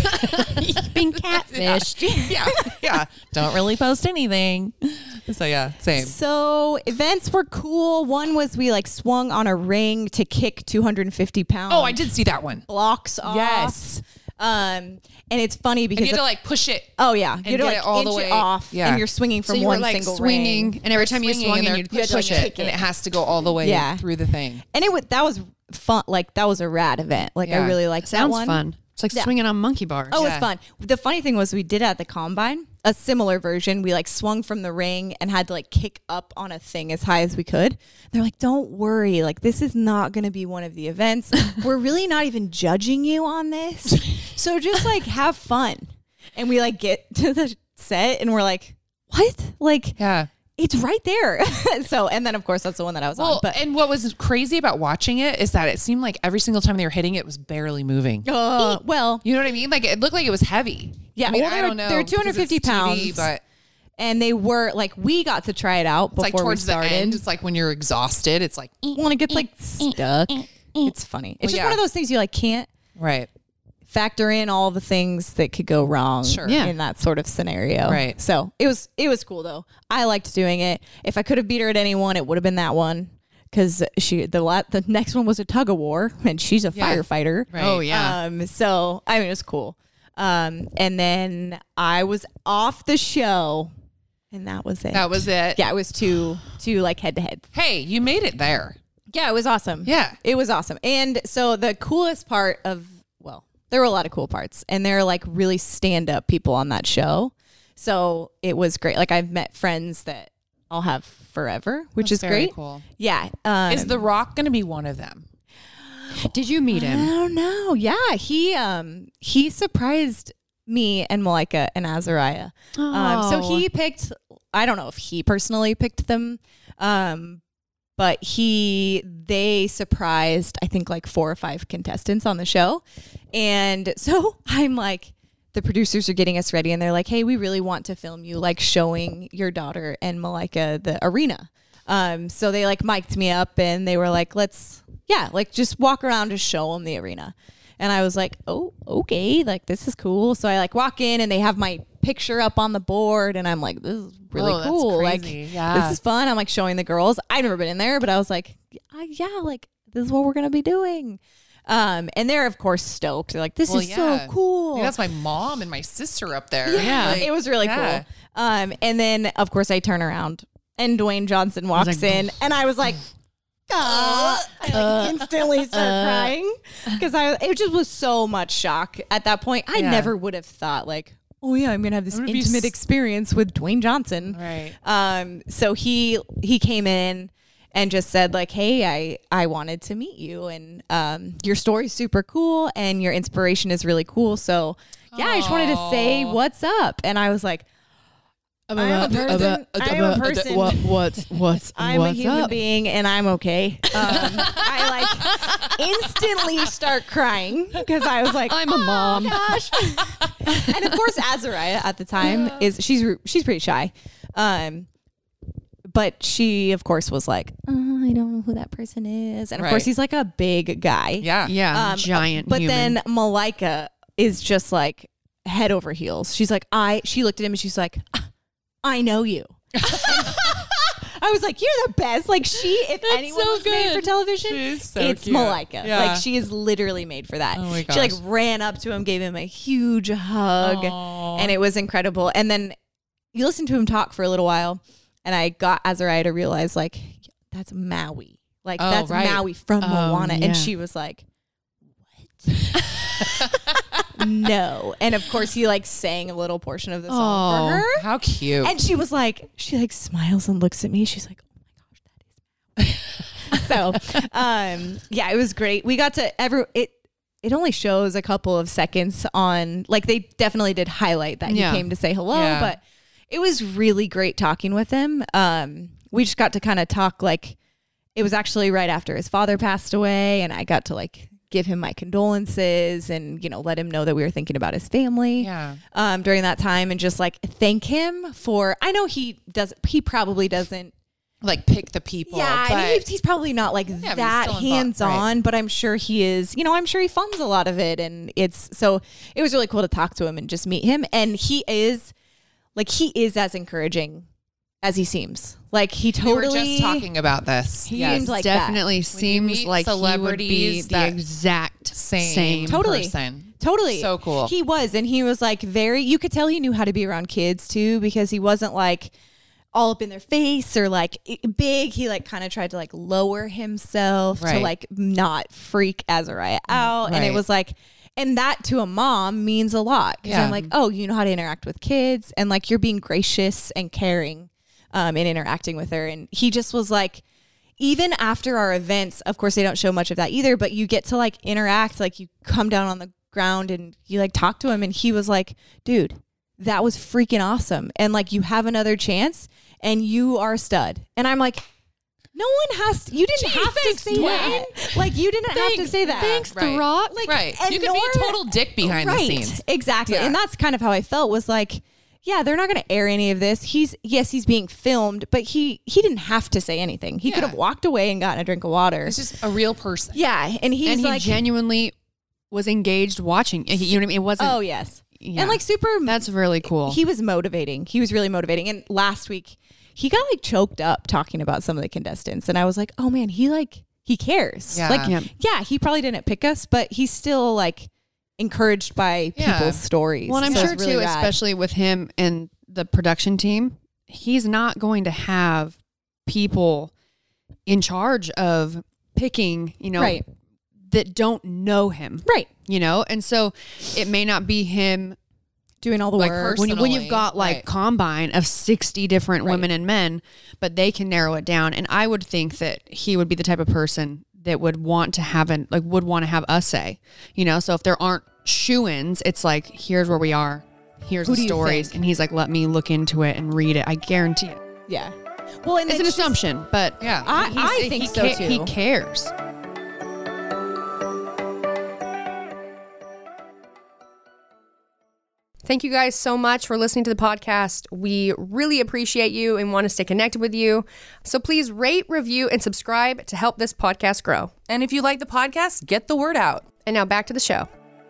Being catfished. yeah. Yeah. Don't really post anything. So yeah, same. So events were cool. One was we like swung on a ring to kick two hundred fifty pounds. Oh, I did see that one. blocks off. Yes. Um, and it's funny And because you had to like push it. oh yeah, you had to get like it all the inch way- it off, yeah. and you're swinging So from you one were like single swinging, ring. and every time you Swinging swung, and and they're- you'd you had to, push like, it, kick and it. it has to go all the way Yeah. through the thing. And it was that was fun. Like that was a rad event. Like I Yeah. really liked that sounds one. fun. It's like Yeah. swinging on monkey bars. Oh, Yeah. it's fun. The funny thing was we did it at the combine, a similar version. We like swung from the ring and had to like kick up on a thing as high as we could. They're like, don't worry. Like this is not going to be one of the events. We're really not even judging you on this. So just like have fun. And we like get to the set and we're like, what? Like Yeah. it's right there. So, and then of course that's the one that I was on. Well, But and what was crazy about watching it is that it seemed like every single time they were hitting it, it was barely moving. uh, well, You know what I mean? Like it looked like it was heavy. Yeah, I mean, well, I they're- don't know. they're because two hundred fifty it's T V, pounds. but and they were like, we got to try it out it's before like towards we the started. end. It's like when you're exhausted. It's like When it gets like stuck, it's funny. It's Well, just yeah. one of those things you like can't right. factor in all the things that could go wrong Sure. Yeah. in that sort of scenario. Right. So it was it was cool though. I liked doing it. If I could have beat her at any one, it would have been that one. Because she the la- the next one was a tug of war, and she's a Yeah. firefighter. Right. Oh yeah. Um. So I mean, it was cool. Um. And then I was off the show, and that was it. That was it. yeah. It was two two like head to head. Hey, you made it there. Yeah, it was awesome. Yeah. It was awesome. And so the coolest part of, well, there were a lot of cool parts, and there are like really stand up people on that show. So it was great. Like I've met friends that I'll have forever, which That's is very great. cool. Yeah. Um, Is The Rock going to be one of them? Did you meet I him? don't know. Yeah, he um he surprised me and Malika and Azariah. Um, so Oh. he picked. I don't know if he personally picked them, um, but he they surprised I think like four or five contestants on the show, and so I'm like, the producers are getting us ready, and they're like, "Hey, we really want to film you like showing your daughter and Malika the arena." Um, so they like mic'd me up, and they were like, "Let's." Yeah, like just walk around to show them the arena. And I was like, oh, okay, like this is cool. So I like walk in and they have my picture up on the board and I'm like, this is really Oh, that's cool. Like crazy. Yeah. this is fun. I'm like showing the girls. I've never been in there, but I was like, yeah, yeah like this is what we're going to be doing. Um, and they're of course stoked. They're like, this Well, is yeah. so cool. I think that's my mom and my sister up there. Yeah, Like, it was really yeah. cool. Um, and then of course I turn around and Dwayne Johnson walks like, in, and I was like, "Ah!" I like instantly start crying because I it just was so much shock at that point. I Yeah. never would have thought like, oh yeah, I'm gonna have this I'm gonna be intimate s- experience with Dwayne Johnson. Right. Um, so he he came in and just said like, hey, I I wanted to meet you, and um, your story's super cool and your inspiration is really cool. So yeah, I just wanted to say Aw. what's up, and I was like, I'm a person. I'm a person. What, what's what's I'm what's a human up? being and I'm okay. Um, I like instantly start crying because I was like, I'm a mom. oh, gosh. And of course, Azariah at the time is she's she's pretty shy, um, but she of course was like, oh, I don't know who that person is, and of Right. course he's like a big guy. Yeah. Yeah, Um, giant. But human. then Malika is just like head over heels. She's like, I. She looked at him and she's like, I know you. I was like, you're the best. Like she, if That's anyone so was made for good. television, She's so it's cute. Malika. Yeah. Like she is literally made for that. Oh my She like gosh. ran up to him, gave him a huge hug, Aw. and it was incredible. And then you listen to him talk for a little while, and I got Azariah to realize like that's Maui. Like Oh, that's right. Maui from Oh, Moana. yeah. And she was like, what? No. And of course he like sang a little portion of the song Oh, for her. How cute. And she was like, she like smiles and looks at me. She's like, oh my gosh, that is Maui. So, um, yeah, it was great. We got to every, it, it only shows a couple of seconds on, like they definitely did highlight that Yeah. he came to say hello, Yeah. but it was really great talking with him. Um, we just got to kind of talk, like it was actually right after his father passed away, and I got to like give him my condolences and, you know, let him know that we were thinking about his family yeah. um, during that time, and just like thank him for, I know he does, he probably doesn't, Like pick the people. yeah, but and he, he's probably not like he's that still involved, hands on, but I'm sure he is, you know, I'm sure he funds a lot of it. And it's, so it was really cool to talk to him and just meet him. And he is like, he is as encouraging as he seems. Like he we were totally just talking about this. He Yes. seemed like that. definitely seems meet like he would be celebrities the that- exact same, same. Totally. person. Totally. So cool. He was. And he was like very, you could tell he knew how to be around kids too, because he wasn't like all up in their face or like i- big. He like kind of tried to like lower himself to Right. like not freak Azariah out. And it Right. was like, and that to a mom means a lot. Cause Yeah. I'm like, oh, you know how to interact with kids, and like you're being gracious and caring um, in interacting with her. And he just was like, even after our events, of course they don't show much of that either, but you get to like interact, like you come down on the ground and you like talk to him, and he was like, dude, that was freaking awesome. And like, you have another chance and you are a stud. And I'm like, no one has to, you didn't Gee, have thanks, to say Dwayne. that. Like you didn't have to say that. Thanks, Right. The Rock. Like, Right. and You could be a nor- total dick behind right, the scenes. Exactly. Yeah. And that's kind of how I felt, was like, yeah, they're not going to air any of this. He's, yes, he's being filmed, but he, he didn't have to say anything. He could Yeah. have walked away and gotten a drink of water. It's just a real person. Yeah. And he's and he like, genuinely was engaged watching. He- You know what I mean? It wasn't. oh yes. yeah. And like super, That's really cool. he was motivating. He was really motivating. And last week he got like choked up talking about some of the contestants. And I was like, oh man, he like, he cares. Yeah. Like, Yeah. yeah, he probably didn't pick us, but he's still like encouraged by Yeah. people's stories. Well, and I'm So sure it's really too, rad. especially with him and the production team, he's not going to have people in charge of picking, you know, Right. that don't know him, Right. you know? And so it may not be him doing all the Like work. when, you, when you've Personally, got like right. combine of sixty different Right. women and men, but they can narrow it down. And I would think that he would be the type of person that would want to have an, like would want to have a say, you know? So if there aren't shoo-ins, it's like, here's where we are. Here's Who the do you stories. think? And he's like, let me look into it and read it. I guarantee it. Yeah. Well, and It's an just- assumption, but Yeah. I, he's- I he think so ca- too. He cares. Thank you guys so much for listening to the podcast. We really appreciate you and want to stay connected with you. So please rate, review, and subscribe to help this podcast grow. And if you like the podcast, get the word out. And now back to the show.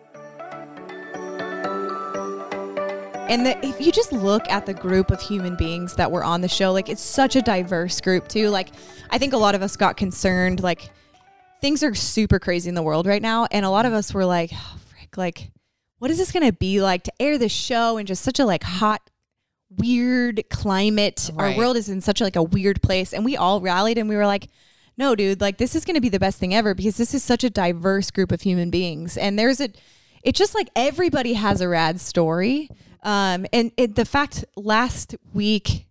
And the, if you just look at the group of human beings that were on the show, like it's such a diverse group too. Like I think a lot of us got concerned, like things are super crazy in the world right now. And a lot of us were like, oh, frick, like, what is this going to be like to air this show in just such a like hot, weird climate? Right. Our world is in such a, like a weird place. And we all rallied and we were like, no, dude, like this is going to be the best thing ever because this is such a diverse group of human beings. And there's a, it's just like everybody has a rad story. Um, and it, the fact last week,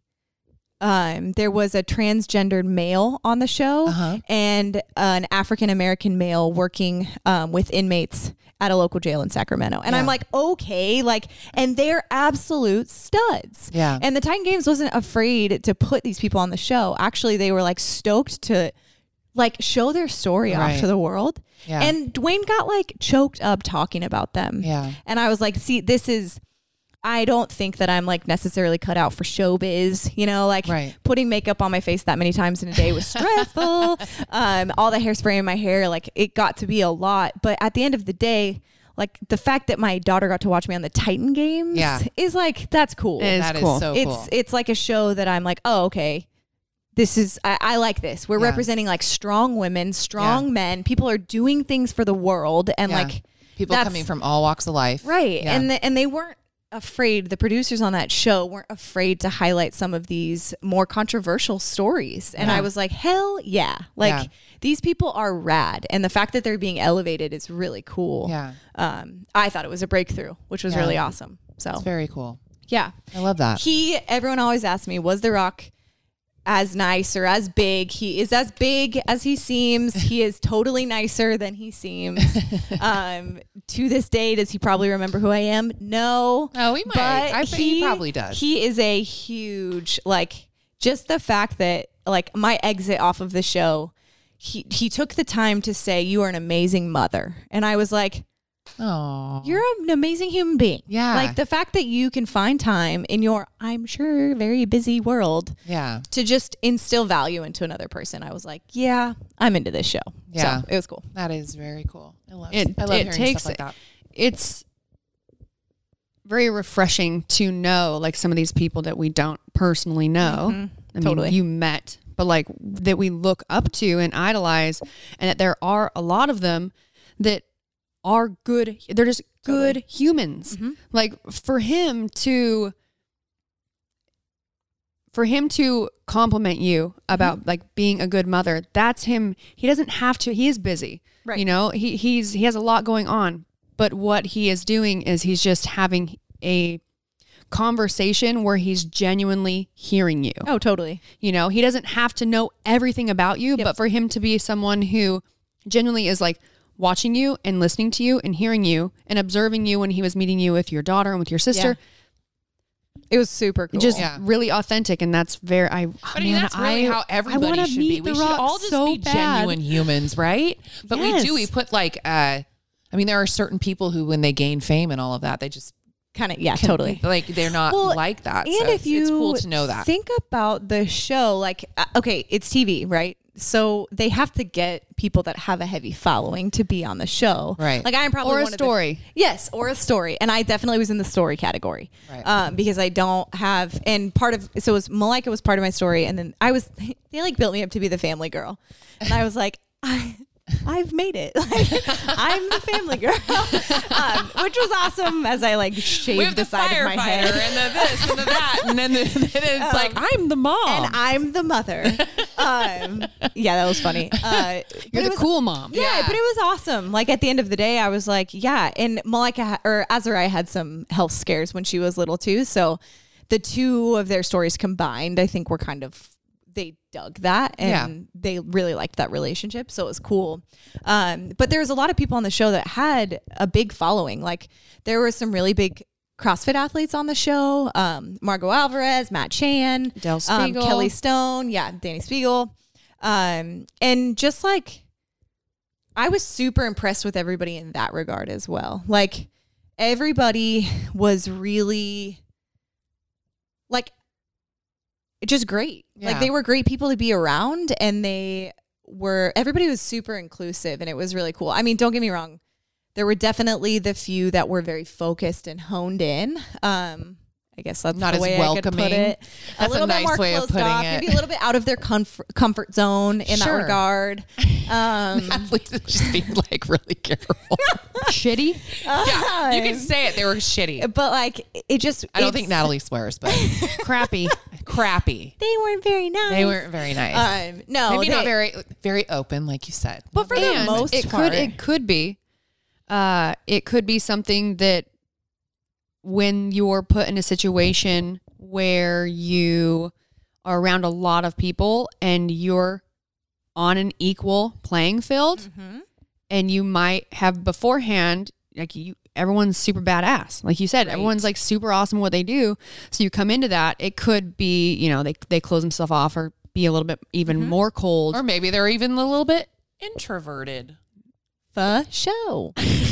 um, there was a transgendered male on the show Uh-huh. and an African-American male working um, with inmates at a local jail in Sacramento. And Yeah. I'm like, okay, like, and they're absolute studs. Yeah. And the Titan Games wasn't afraid to put these people on the show. Actually, they were like stoked to like show their story Right. off to the world. Yeah. And Dwayne got like choked up talking about them. Yeah. And I was like, see, this is, I don't think that I'm like necessarily cut out for showbiz, you know, like Right. putting makeup on my face that many times in a day was stressful. um, all the hairspray in my hair, like it got to be a lot. But at the end of the day, like the fact that my daughter got to watch me on the Titan Games Yeah. is like, that's cool. It is That is cool. so it's, cool. it's like a show that I'm like, oh, okay. This is, I, I like this. We're Yeah. representing like strong women, strong men. People are doing things for the world. And Yeah. like, People that's- coming from all walks of life. right. Yeah. And, the, and they weren't afraid, the producers on that show weren't afraid to highlight some of these more controversial stories. And Yeah. I was like, hell yeah. Like Yeah. these people are rad. And the fact that they're being elevated is really cool. Yeah. Um, I thought it was a breakthrough, which was Yeah. really awesome. So It's very cool. yeah. I love that. He, everyone always asks me, was The Rock as nice or as big? He is as big as he seems. He is totally nicer than he seems. um, to this day, does he probably remember who I am? No. Oh, he might. But I bet he probably does. He is a huge, like, just the fact that, like, my exit off of the show, he, he took the time to say, you are an amazing mother. And I was like, Oh. you're an amazing human being. Yeah. Like the fact that you can find time in your, I'm sure, very busy world Yeah. to just instill value into another person. I was like, yeah, I'm into this show. Yeah. So it was cool. That is very cool. I love It, I love it hearing takes stuff like that. It's very refreshing to know like some of these people that we don't personally know. I Totally. mean, you met, but like that we look up to and idolize, and that there are a lot of them that are good. They're just good humans. Like for him to, for him to compliment you about like being a good mother, that's him. He doesn't have to, he is busy, Right. you know, he he's, he has a lot going on, but what he is doing is he's just having a conversation where he's genuinely hearing you. Oh, totally. You know, he doesn't have to know everything about you, but for him to be someone who genuinely is like watching you and listening to you and hearing you and observing you when he was meeting you with your daughter and with your sister, It was super cool. just Yeah. really authentic. And that's very, I, But I mean, that's really how everybody wanna should meet be. We The should Rock all just so be bad. genuine humans, right? But we Yes. do. We put like, uh, I mean, there are certain people who, when they gain fame and all of that, they just kind of, yeah, can- totally. like they're not Well, like that. And So if it's, you it's cool to know that. think about the show, like, uh, okay, it's T V, right? So they have to get people that have a heavy following to be on the show. Right. Like I'm probably or a one of the- story. yes, or a story. And I definitely was in the story category. Right. Um, because I don't have, and part of, so it was Malika was part of my story. And then I was, they like built me up to be the family girl. And I was like, I, I've made it. Like, I'm the family girl, um, which was awesome as I like shaved We have the, the side of my firefighter head. and the this and the that, and then, the, then it's like I'm the mom. And I'm the mother. Um, yeah, that was funny. Uh, but You're it the was- cool mom. Yeah, Yeah. but it was awesome. Like at the end of the day, I was like, yeah. And Malika ha- or Azariah had some health scares when she was little too. So the two of their stories combined, I think were kind of, they dug that and Yeah. they really liked that relationship. So it was cool. Um, but there was a lot of people on the show that had a big following. Like there were some really big CrossFit athletes on the show. Um, Margot Alvarez, Matt Chan, Del um, Spiegel. Kelly Stone. Yeah. Danny Spiegel. Um, and just like, I was super impressed with everybody in that regard as well. Like everybody was really like just great. Yeah. Like they were great people to be around and they were, everybody was super inclusive and it was really cool. I mean, don't get me wrong. There were definitely the few that were very focused and honed in. Um, I guess that's Not the as way I could welcoming. put it. That's a little nice bit more way of closed putting off, it. maybe a little bit out of their comfort comfort zone in that Sure. regard. Um, Athletes are just being like really careful. Shitty. Yeah, you can say it. They were shitty. but like it just, I don't it's- think Natalie swears, but Crappy. crappy. they weren't very nice. They weren't very nice. Um, no, Maybe they- not very, very open, like you said. But for the And most it part, could it could be uh it could be something that when you're put in a situation where you are around a lot of people and you're on an equal playing field Mhm. and you might have beforehand like you everyone's super badass like you said Right. everyone's like super awesome at what they do, so you come into that, it could be, you know, they they close themselves off or be a little bit even more cold. Or maybe they're even a little bit introverted. for show.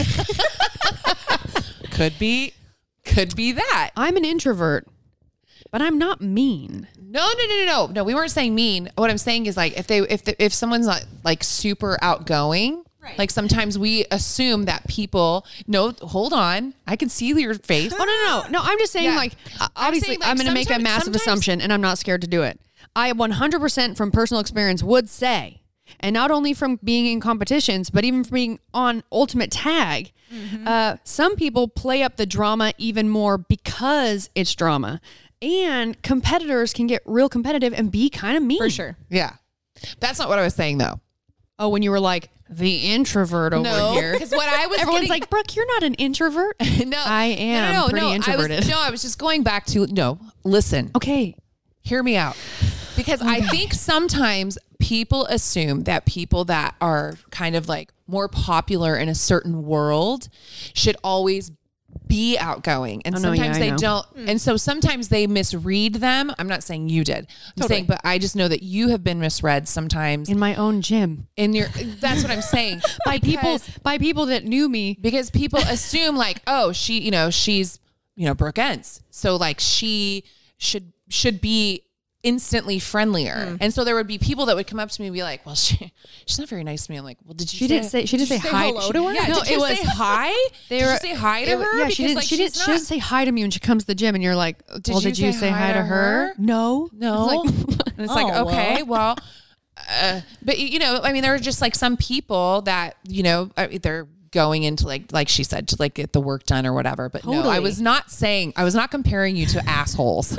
Could be, could be that. I'm an introvert, but I'm not mean. No, no, no, no, no. No, we weren't saying mean. What I'm saying is like if they if the, if someone's not like super outgoing, Right. like sometimes we assume that people. No, hold on. I can see your face. Oh no, no, no, no! I'm just saying, Yeah. like, uh, I'm obviously, saying, like, I'm going to make a sometimes- massive sometimes- assumption, and I'm not scared to do it. I one hundred percent from personal experience would say, and not only from being in competitions, but even from being on Ultimate Tag, uh, some people play up the drama even more because it's drama, and competitors can get real competitive and be kind of mean. For sure. Yeah, that's not what I was saying though. Oh, when you were like the introvert over No, here, because what I was everyone's getting- like, Brooke, you're not an introvert. no, I am no, no, pretty no, I introverted. was, no, I was just going back to no. Listen, Okay. hear me out. Because I think sometimes people assume that people that are kind of like more popular in a certain world should always be outgoing. And Oh, no, yeah, sometimes I they know. don't. And so sometimes they misread them. I'm not saying you did. I'm saying, but I just know that you have been misread sometimes In my own gym. in your, that's what I'm saying. by people Because- by people that knew me. because people assume like, oh, she, you know, she's, you know, Brooke Entz. So like she should, should be instantly friendlier. And so there would be people that would come up to me and be like, well, she, she's not very nice to me. I'm like, well, did you She say, didn't say she didn't did say you hi hello to her. Yeah, no, did you it was say hi? They did were you say hi to it- her? Yeah, Because, she didn't. like, she she's didn't. She not- doesn't say hi to me when she comes to the gym, and you're like, Did well, you did you say say hi, to her? No, No. It's like- And it's like, Oh, okay, well, uh, but you know, I mean, there are just like some people that, you know, uh, they're going into like, like she said, to like get the work done or whatever. But no, I Totally. was not saying, I was not comparing you to assholes.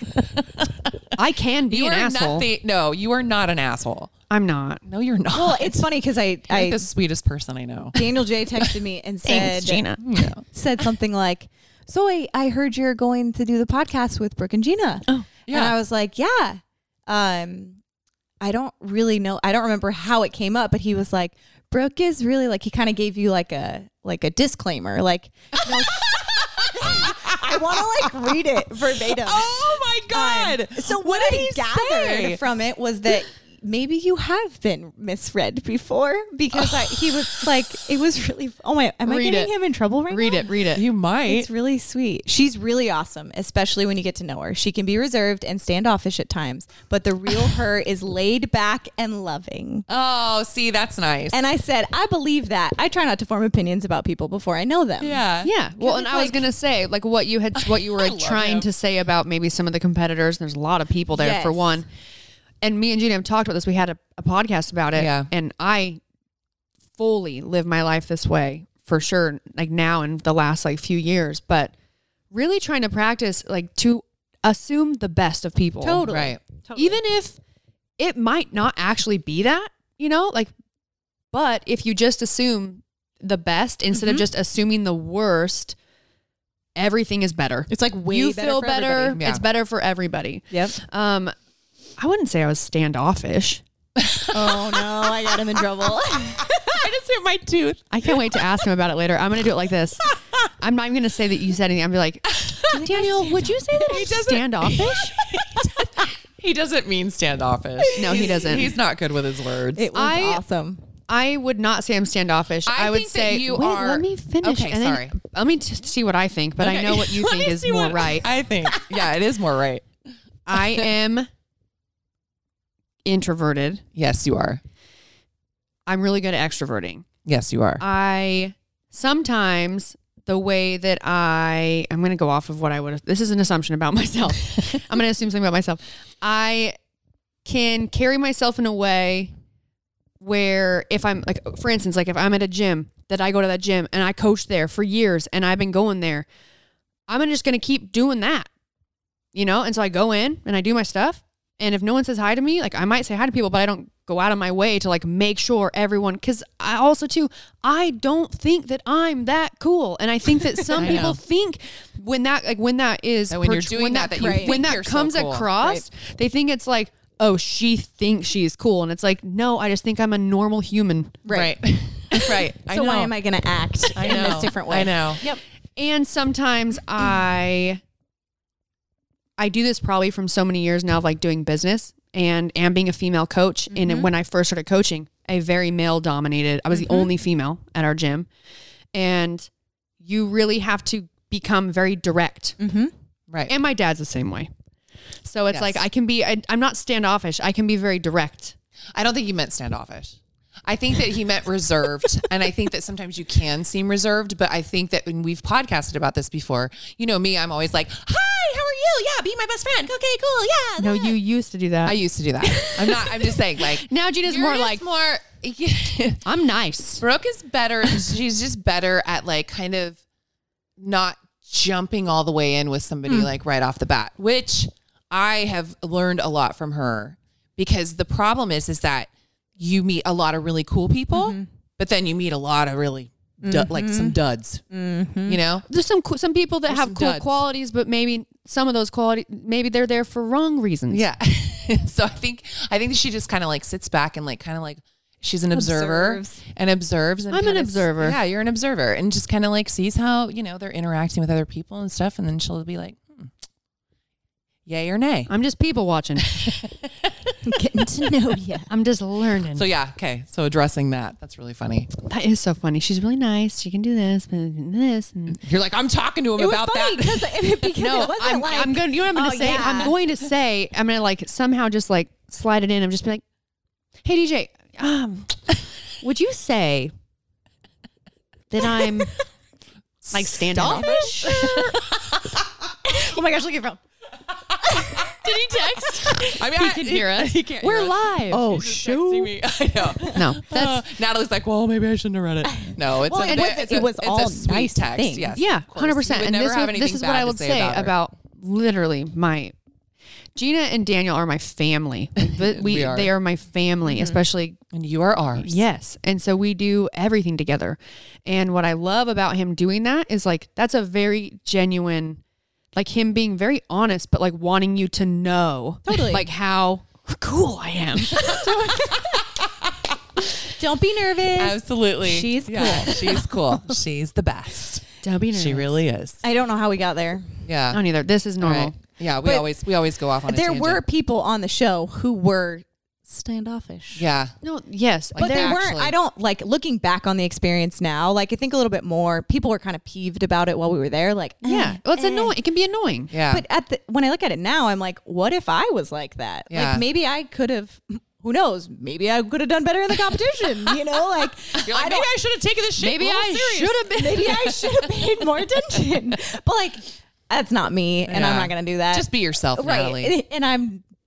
I can be you an are asshole. nothing. No, you are not an asshole. I'm not. No, you're not. Well, it's funny because I, You're like I the sweetest person I know. Daniel J texted me and said, Thanks, Gina. Yeah. said something like, so I, I heard you're going to do the podcast with Brooke and Gina. Oh, yeah. And I was like, yeah. Um, I don't really know. I don't remember how it came up, but he was like, Brooke is really like, he kind of gave you like a, like a disclaimer. Like, you know, I want to like read it verbatim. Oh my God. Um, so What what, did I he gathered say? from it was that maybe you have been misread before because I, he was like, it was really, oh my, am I Read getting it. him in trouble right Read now? it. Read it. You might. It's really sweet. She's really awesome, especially when you get to know her. She can be reserved and standoffish at times, but the real her is laid back and loving. Oh, see, that's nice. And I said, I believe that. I try not to form opinions about people before I know them. yeah. Yeah. Well, and it's I was like- gonna say, like, what you had, what you were love trying him. to say about maybe some of the competitors. There's a lot of people there Yes. for one. And me and Gina have talked about this. We had a, a podcast about it. Yeah. And I fully live my life this way for sure, like now in the last like few years, but really trying to practice like to assume the best of people. Totally. Right. Totally. Even if it might not actually be that, you know, like, but if you just assume the best instead Mm-hmm. of just assuming the worst, everything is better. It's like way you better feel for better. everybody. Yeah. It's better for everybody. Yep. Um, I wouldn't say I was standoffish. Oh no, I got him in trouble. I just hit my tooth. I can't wait to ask him about it later. I'm going to do it like this. I'm not even going to say that you said anything. I'm going to be like, Daniel, would you say that I'm doesn't- standoffish? He doesn't mean standoffish. No, he doesn't. He's not good with his words. It was I- awesome. I would not say I'm standoffish. I I, would think that say, you wait, are- let me finish. Okay, and then- sorry. Let me t- see what I think, but I Okay. know what you Let think me is see more what right. I think. Yeah, it is more right. I am introverted. Yes, you are. I'm really good at extroverting. Yes, you are. I sometimes the way that I I'm going to go off of what I would have. This is an assumption about myself. I'm going to assume something about myself. I can carry myself in a way where if I'm like, for instance, like if I'm at a gym that I go to that gym and I coach there for years and I've been going there, I'm just going to keep doing that, you know? And so I go in and I do my stuff. And if no one says hi to me, like I might say hi to people, but I don't go out of my way to like make sure everyone, because I also too, I don't think that I'm that cool. And I think that some I know. people think when that, like when that is, That when you're portray- doing when that, that you when think that you're so comes cool. across, they think it's like, oh, she thinks she's cool. And it's like, no, I just think I'm a normal human. Right. Right. I So know. why am I going to act I in know. this different way? I know. Yep. And sometimes I I do this probably from so many years now of like doing business and and being a female coach. Mm-hmm. And when I first started coaching, a very male dominated, I was Mm-hmm. the only female at our gym. And you really have to become very direct. Mm-hmm. Right. And my dad's the same way. So it's Yes. like I can be, I, I'm not standoffish. I can be very direct. I don't think he meant standoffish. I think that he meant reserved. And I think that sometimes you can seem reserved, but I think that when we've podcasted about this before, you know me, I'm always like, hi, how are you? Yeah, be my best friend. Okay, cool. Yeah. No, you used to do that. I used to do that. I'm not, I'm just saying like. now Gina's you're more just like, more, yeah. I'm nice. Brooke is better. She's just better at like kind of not jumping all the way in with somebody like right off the bat, which I have learned a lot from her, because the problem is, is that you meet a lot of really cool people, but then you meet a lot of really du- like some duds, you know? There's some co- some people that There's have some cool duds. qualities, but maybe some of those qualities, maybe they're there for wrong reasons. Yeah. So I think, I think that she just kind of like sits back and like, kind of like, she's an observer Observes. and observes. And I'm an kinda s- observer. Yeah, you're an observer, and just kind of like sees how, you know, they're interacting with other people and stuff. And then she'll be like, hmm, yay or nay. I'm just people watching. Getting to know you. I'm just learning. So yeah, okay. So addressing that, that's really funny. that is so funny. She's really nice. She can do this, but this. And You're like, I'm talking to him It was about funny that. because, because no, it wasn't I'm, like I'm going. You know what I'm going to oh, say? yeah. I'm going to say. I'm going to like somehow just like slide it in. I'm just be like, hey D J, um, would you say that I'm like standoffish? oh my gosh, look at your phone. Did he text? I mean, He I- can hear us. He can't We're hear us. live. Oh, He's just texting me. I know. No, that's Uh, Natalie's like, well, maybe I shouldn't have read it. No, it's Well, a, and it's it a, was it's all a sweet nice text. things. Yes, yeah, of course. hundred percent. You would And never this, have would, anything this is what bad I to would say say about, her. about literally my Gina and Daniel are my family. Like, the- we, We are. they are my family, especially And you are ours. yes. And so we do everything together. And what I love about him doing that is like that's a very genuine, like him being very honest, but like wanting you to know, Totally. like how cool I am. Don't be nervous. Absolutely. She's Yeah, she's cool. She's the best. Don't be nervous. She really is. I don't know how we got there. Yeah. I don't either. This is All normal. right. Yeah, we But always we always go off on a There tangent. were people on the show who were standoffish. Yeah. No, yes, But Like, they actually- weren't. I don't like looking back on the experience now. Like I think a little bit more. People were kind of peeved about it while we were there. Like, yeah. eh, Well, it's eh. annoying. It can be annoying. Yeah. But at the when I look at it now, I'm like, what if I was like that? Yeah. Like maybe I could have. Who knows? Maybe I could have done better in the competition. You know, like, You're like, I maybe don't- I should have taken this shit. Maybe a little I serious. should have been. maybe I should have paid more attention. But like, that's not me, and I'm Yeah. not gonna do that. Just be yourself, right. Natalie. And I'm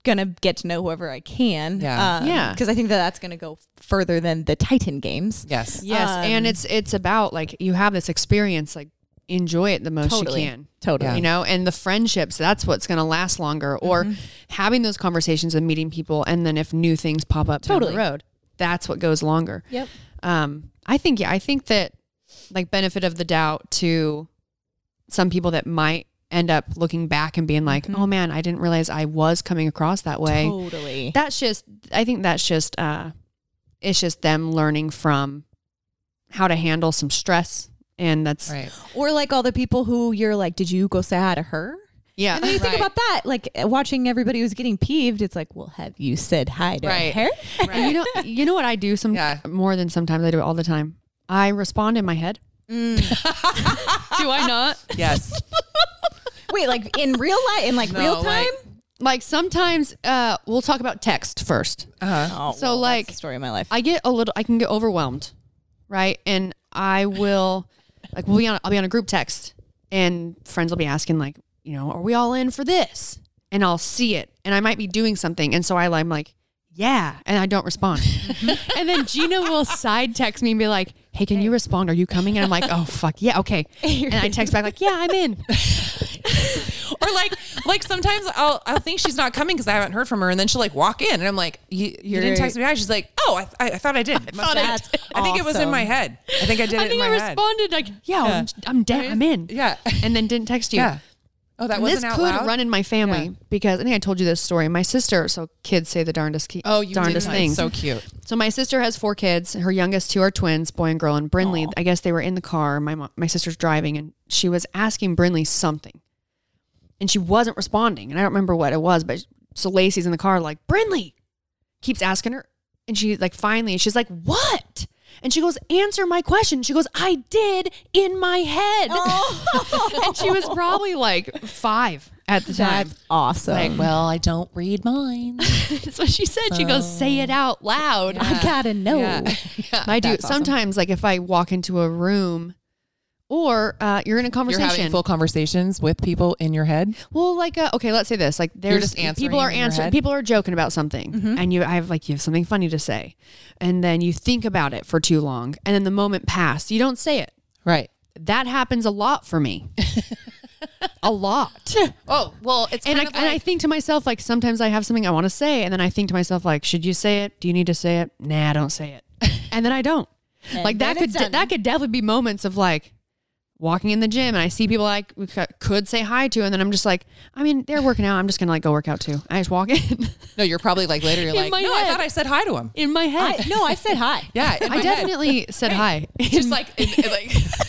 gonna get to know whoever I can. Yeah. um, Yeah. Because I think that that's gonna go further than the Titan games. Yes. Yes, Um, and it's it's about like you have this experience, like enjoy it the most Totally. you can. Totally. Yeah. You know, and the friendships, that's what's going to last longer. Or having those conversations and meeting people, and then if new things pop up down Totally. the road, that's what goes longer. Yep. Um, I think yeah, I think that like benefit of the doubt to some people that might end up looking back and being like, oh man, I didn't realize I was coming across that way. Totally. That's just, I think that's just, uh, it's just them learning from how to handle some stress. And that's, Right. Or like all the people who you're like, did you go say hi to her? yeah. And then you think Right. about that, like watching everybody who's getting peeved. It's like, well, have you said hi to Right. her? And you know, you know what I do some Yeah. more than sometimes I do it all the time. I respond in my head. Mm. Do I not? Yes. Wait, like in real life, in like No, real time? like- Like sometimes uh, we'll talk about text first. Uh-huh. Oh, So, well, like, that's the story of my life. I get a little, I can get overwhelmed, right? And I will, like, we'll be on, I'll be on a group text, and friends will be asking, like, you know, are we all in for this? And I'll see it, and I might be doing something, and so I, I'm like, yeah, and I don't respond. And then Gina will side text me and be like, hey, can you respond? Are you coming? And I'm like, oh, fuck, yeah, okay. And I text back like, yeah, I'm in. Or like, like sometimes I'll I'll think she's not coming because I haven't heard from her, and then she'll like walk in, and I'm like, you, you You're- didn't text me back. She's like, oh, I, I, I thought I did. I, must have- That's I think it was in awesome. my head. I think I did I it in think my I head. responded like, yeah, Yeah. I'm, I'm down, I'm in. Yeah. And then didn't text you. Yeah. Oh, that And wasn't this out could loud? run in my family Yeah. because I think I told you this story. My sister, so kids say the darndest, key, Oh, you darndest did. things. So cute. So my sister has four kids. Her youngest two are twins, boy and girl. And Brinley, I guess they were in the car. My mom, my sister's driving, and she was asking Brinley something, and she wasn't responding. And I don't remember what it was, but so Lacey's in the car, like Brinley, keeps asking her, and she like finally, she's like, "What?" And she goes, "Answer my question." She goes, "I did in my head." And she was probably like five at the time. That's awesome. Like, well, I don't read mine. That's what she said. She goes, "Say it out loud." I gotta know. Yeah. I do. That's awesome. Sometimes, like if I walk into a room or uh, you're in a You're conversation. having full conversations with people in your head. well, like, uh, okay, let's say this. Like there's just answering people are in your answering, head? people are joking about something and you I have like, you have something funny to say. And then you think about it for too long. And then the moment passed, you don't say it. Right. That happens a lot for me. A lot. Oh, well, it's And I, kind of and I like- think to myself, like, sometimes I have something I want to say. And then I think to myself, like, should you say it? Do you need to say it? Nah, don't say it. And then I don't. And like that then could, it's done. that could definitely be moments of like walking in the gym and I see people like we c- could say hi to. And then I'm just like, I mean, they're working out. I'm just going to like go work out too. I just walk in No, you're probably like later. You're In like, my no, I head. thought I said hi to him. in my head. I, no, I said hi. Yeah, in my I head. definitely said hi. Just like, in, in like,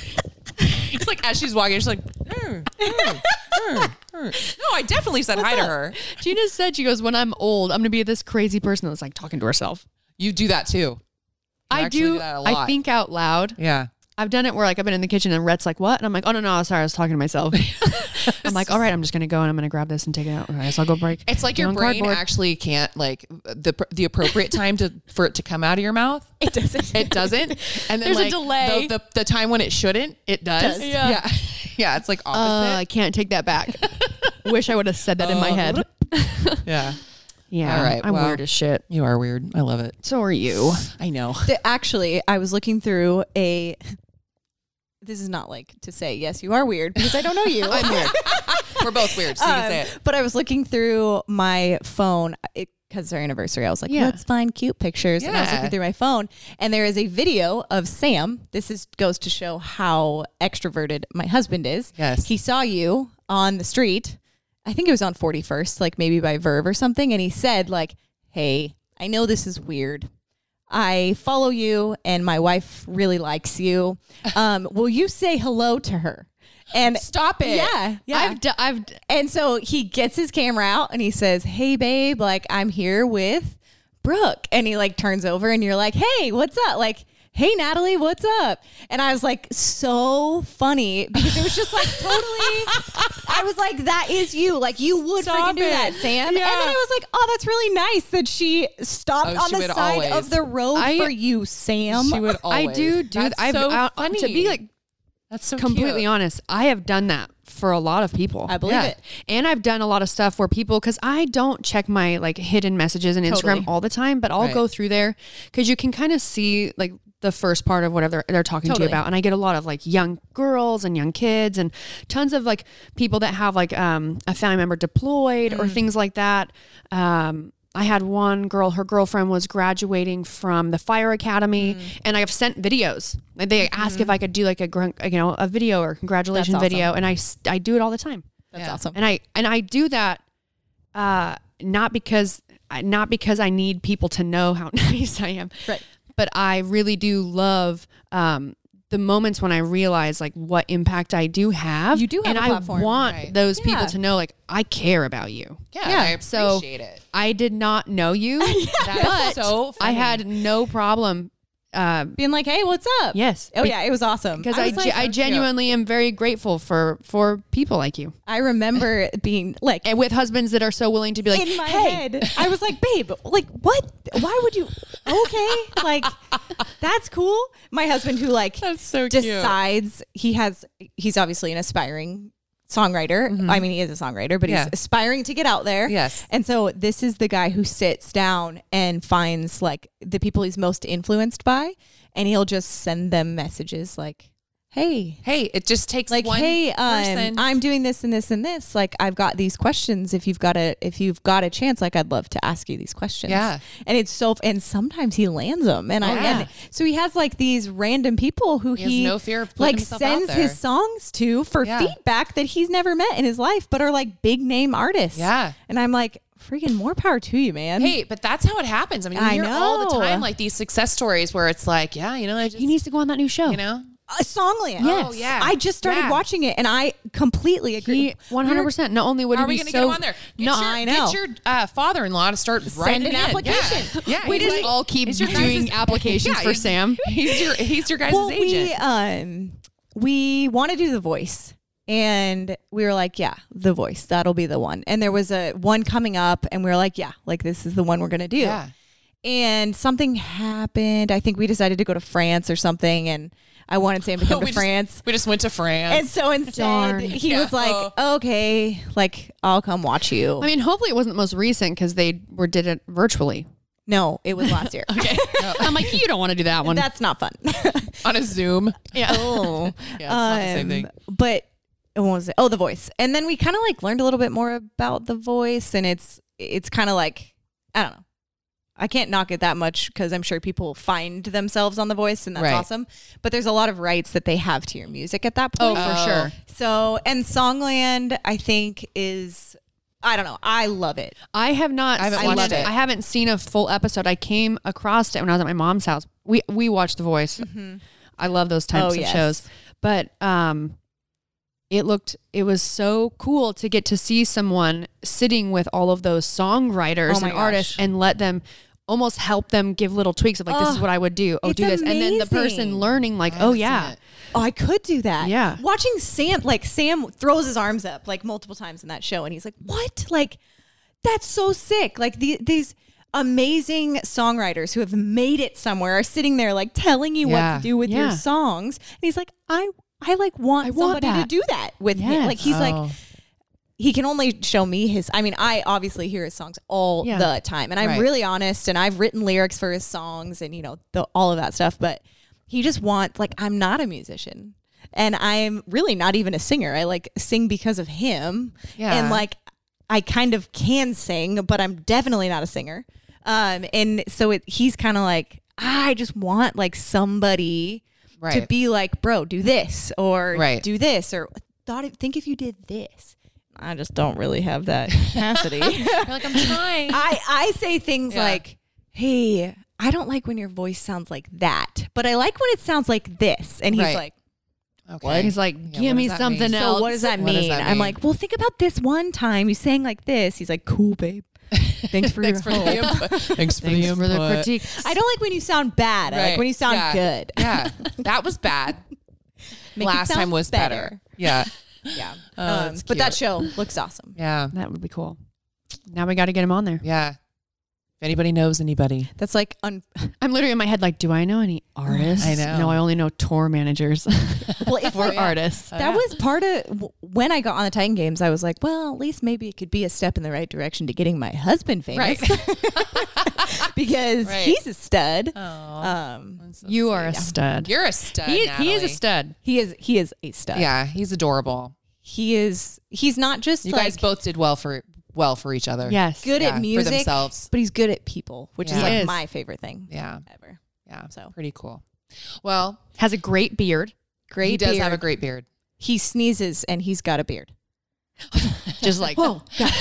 just like as she's walking, she's like, "Hmm, hmm, hmm, hmm." No, I definitely said hi to her. Gina said, she goes, when I'm old, I'm going to be this crazy person that's like talking to herself. You do that too. You I actually do. that a I lot. think out loud. Yeah. I've done it where like I've been in the kitchen and Rhett's like, what? And I'm like, oh, no, no, sorry. I was talking to myself. I'm like, all right, I'm just going to go and I'm going to grab this and take it out. I guess I'll go break. It's like Get your on brain cardboard. actually can't like the the appropriate time to for it to come out of your mouth. It doesn't. It doesn't. And then There's a like, delay. The, the the time when it shouldn't, it does. Does. Yeah. Yeah. Yeah, it's like Uh, opposite. I can't take that back. Wish I would have said that in my head. yeah. Yeah. All right, I'm well. weird as shit. You are weird. I love it. So are you. I know. The- actually, I was looking through a. This is not like to say yes, you are weird because I don't know you. I'm weird. We're both weird, so you can say Um, it. But I was looking through my phone because it's our anniversary. I was like, Yeah. let's find cute pictures. And I was Yeah. looking through my phone, and there is a video of Sam. This is goes to show how extroverted my husband is. Yes. He saw you on the street. I think it was on forty-first, like maybe by Verve or something. And he said, like, hey, I know this is weird. I follow you and my wife really likes you. Um, will you say hello to her? And Stop it. Yeah. Yeah. I've, d- I've, d- And so he gets his camera out and he says, hey, babe, like, I'm here with Brooke. And he like turns over and you're like, hey, what's up? Like, hey, Natalie, what's up? And I was like, so funny because it was just like totally, I was like, that is you. Like, you would Stop freaking do it. that, Sam. And then Yeah. I was like, oh, that's really nice that she stopped Oh, on she the would side always. of the road I- for you, Sam. She would always. I do do That's I've, so uh, funny. to be like That's so completely cute. honest. I have done that for a lot of people. I believe Yeah. it. And I've done a lot of stuff where people, because I don't check my like hidden messages and Instagram Totally. all the time, but I'll Right. go through there because you can kind of see like the first part of whatever they're, they're talking to Totally. you about. And I get a lot of like young girls and young kids and tons of like people that have like um, a family member deployed Mm. or things like that. Um, I had one girl, her girlfriend was graduating from the fire academy, Mm. and I've sent videos. Like, they ask if I could do like a gr- you know a video or congratulations That's awesome. video, and I s- I do it all the time. That's Yeah. awesome. And I and I do that uh, not because not because I need people to know how nice I am, Right. but I really do love um, the moments when I realize like what impact I do have. You do have and a I platform. want Right. those Yeah. people to know like I care about you. Yeah, Yeah, I so- appreciate it. I did not know you, That's but so I funny. had no problem. Uh, Being like, hey, what's up? yes, Oh yeah, it was awesome. because I, was ge- like- I genuinely am very grateful for for people like you, I remember being like and with husbands that are so willing to be like, in my hey, head. I was like, babe, like what? Why would you? Okay, like that's cool. My husband, who like That's so cute. decides he has, he's obviously an aspiring songwriter. I mean, he is a songwriter, but Yeah. he's aspiring to get out there. Yes. And so this is the guy who sits down and finds like the people he's most influenced by, and he'll just send them messages like, hey, Hey, it just takes like, one hey, um, person. I'm doing this and this and this. Like, I've got these questions. If you've got a, if you've got a chance, like, I'd love to ask you these questions. Yeah. And it's so, and sometimes he lands them. And I, yeah. and so he has like these random people who He has he, no fear of putting like himself out sends there. his songs to for Yeah. feedback that he's never met in his life, but are like big name artists. Yeah. And I'm like, freaking more power to you, man. Hey, but that's how it happens. I mean, we I hear all the know. time like these success stories where it's like, yeah, you know, I just, he needs to go on that new show. you know, uh, Songland. Yes. Oh, yeah. I just started Yeah. watching it and I completely agree. He one hundred percent. Not only would how he are we be going to so get him on there? Get No, your, I know. Get your uh, father-in-law to start writing an in. application. Yeah, yeah we he's just like- all keep he's your doing guys' applications Yeah, for he's- Sam. He's your he's your guys' well, agent. we um we want to do The Voice, and we were like, yeah, The Voice, that'll be the one. And there was a one coming up, and we were like, yeah, like this is the one we're gonna do. yeah. And something happened. I think we decided to go to France or something, and I wanted Sam to come we to just- France. We just went to France. And so instead, Darn. he Yeah. was like, okay, like I'll come watch you. I mean, hopefully it wasn't the most recent because they were did it virtually. no, it was last year. Okay, I'm like, you don't want to do that one. That's not fun. on a Zoom. yeah. oh. Yeah, it's not the same Um, thing. But what was it? Oh, The Voice. And then we kind of like learned a little bit more about The Voice, and it's it's kind of like, I don't know. I can't knock it that much because I'm sure people find themselves on The Voice, and that's Right. awesome. But there's a lot of rights that they have to your music at that Oh, point. for Oh. sure. So, and Songland, I think is, I don't know. I love it. I have not. I haven't seen watched it. I haven't seen a full episode. I came across it when I was at my mom's house. We we watched The Voice. I love those types Oh, of yes. shows. But um, it looked. It was so cool to get to see someone sitting with all of those songwriters Oh my and artists gosh. and let them almost help them give little tweaks of like, this is Oh, what I would do. Oh, it's do this, and then the person amazing. learning like, I oh haven't seen yeah. it. Oh, I could do that. Yeah. Watching Sam, like Sam throws his arms up like multiple times in that show, and he's like, "What? Like, that's so sick!" Like the, these amazing songwriters who have made it somewhere are sitting there like telling you Yeah. what to do with your Yeah. songs, and he's like, "I, I like want I want somebody to that. do that with me." Yes. Like he's Oh. like. He can only show me his, I mean, I obviously hear his songs all Yeah. the time, and I'm Right. really honest, and I've written lyrics for his songs and, you know, the, all of that stuff, but he just wants, like, I'm not a musician, and I'm really not even a singer. I, like, sing because of him, Yeah. and, like, I kind of can sing, but I'm definitely not a singer, um, and so it, he's kind of like, I just want, like, somebody to Right. be like, bro, do this, or Right. do this, or thought it, think if you did this. I just don't really have that capacity. You're like, I'm trying. I, I say things Yeah. like, hey, I don't like when your voice sounds like that, but I like when it sounds like this. And he's Right. like, okay. He's like, Yeah, give what me does that something mean? else. so what does that What mean? does that I'm mean? like, well, think about this one time you sang like this. He's like, cool, babe. Thanks for Thanks for your the help. input. Thanks for Thanks the for the input. critique. I don't like when you sound bad. I like Right. when you sound Yeah. good. Yeah, that was bad. Make it Last sound time was better. better. Yeah, Yeah. Oh, um, that's but that cute. show looks awesome. yeah, That would be cool. Now we got to get him on there. yeah. anybody knows anybody. That's like un- I'm literally in my head like, do I know any artists? I know. No, I only know tour managers. well, it's We're like, artists. that was part of w- when I got on the Titan Games. I was like, well, at least maybe it could be a step in the right direction to getting my husband famous, because Right. he's a stud. Oh, Um, You are a stud. you're a stud. He, he is a Natalie. stud. he is he is a stud. Yeah, he's adorable. He is. He's not just You like guys both did well for well for each other. Yes. good Yeah, at for music, themselves. but he's good at people, which Yeah. is He like is. my favorite thing Yeah, ever. yeah. So. Pretty cool. Well, Has a great beard. Great. he does beard. have a great beard. He sneezes and he's got a beard. Just like, Whoa,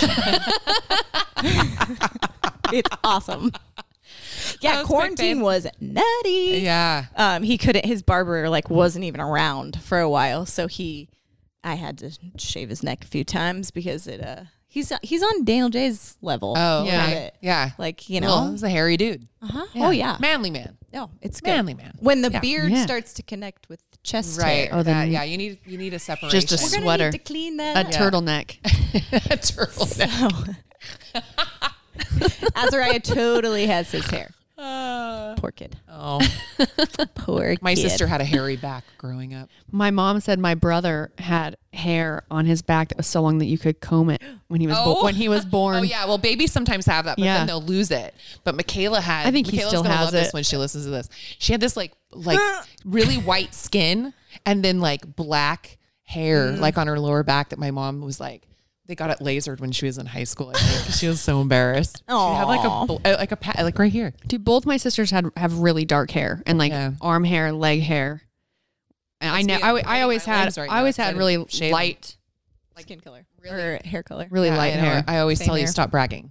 it's awesome. Yeah, That was quick, quarantine babe. was nutty. Yeah. Um, he couldn't. His barber like wasn't even around for a while, so he, I had to shave his neck a few times because it. Uh, he's he's on Daniel J's level. Oh, Yeah. yeah. Yeah. like you Well, know. he's a hairy dude. uh-huh. Oh yeah. Manly man. No, it's good. Manly man. When the Yeah. beard Yeah. starts to connect with the chest Right. hair. Oh, then- That- yeah. You need you need a separation. Just a We're gonna sweater. need to clean a that. up. turtleneck. a turtleneck. So, Azariah totally has his hair. Uh, Poor kid. oh, Poor my kid. sister had a hairy back growing up. My mom said my brother had hair on his back that was so long that you could comb it when he was bo- Oh. when he was born. Oh yeah, well, babies sometimes have that, but Yeah. then they'll lose it. But Michaela had. I think he Michaela's still gonna has love this it. when she listens to this. She had this like like really white skin and then like black hair Mm. like on her lower back that my mom was like. They got it lasered when she was in high school. I think 'cause she was so embarrassed. She had like a bl- uh, like a pa- like right here. Dude, both my sisters had have really dark hair and like Yeah. arm hair, leg hair. And I That's know me. I, I'm I biting always my had legs right I now always 'cause I had didn't really shave them. light, skin color or hair color. really Yeah, light I know. hair. I always Same tell you here. stop bragging.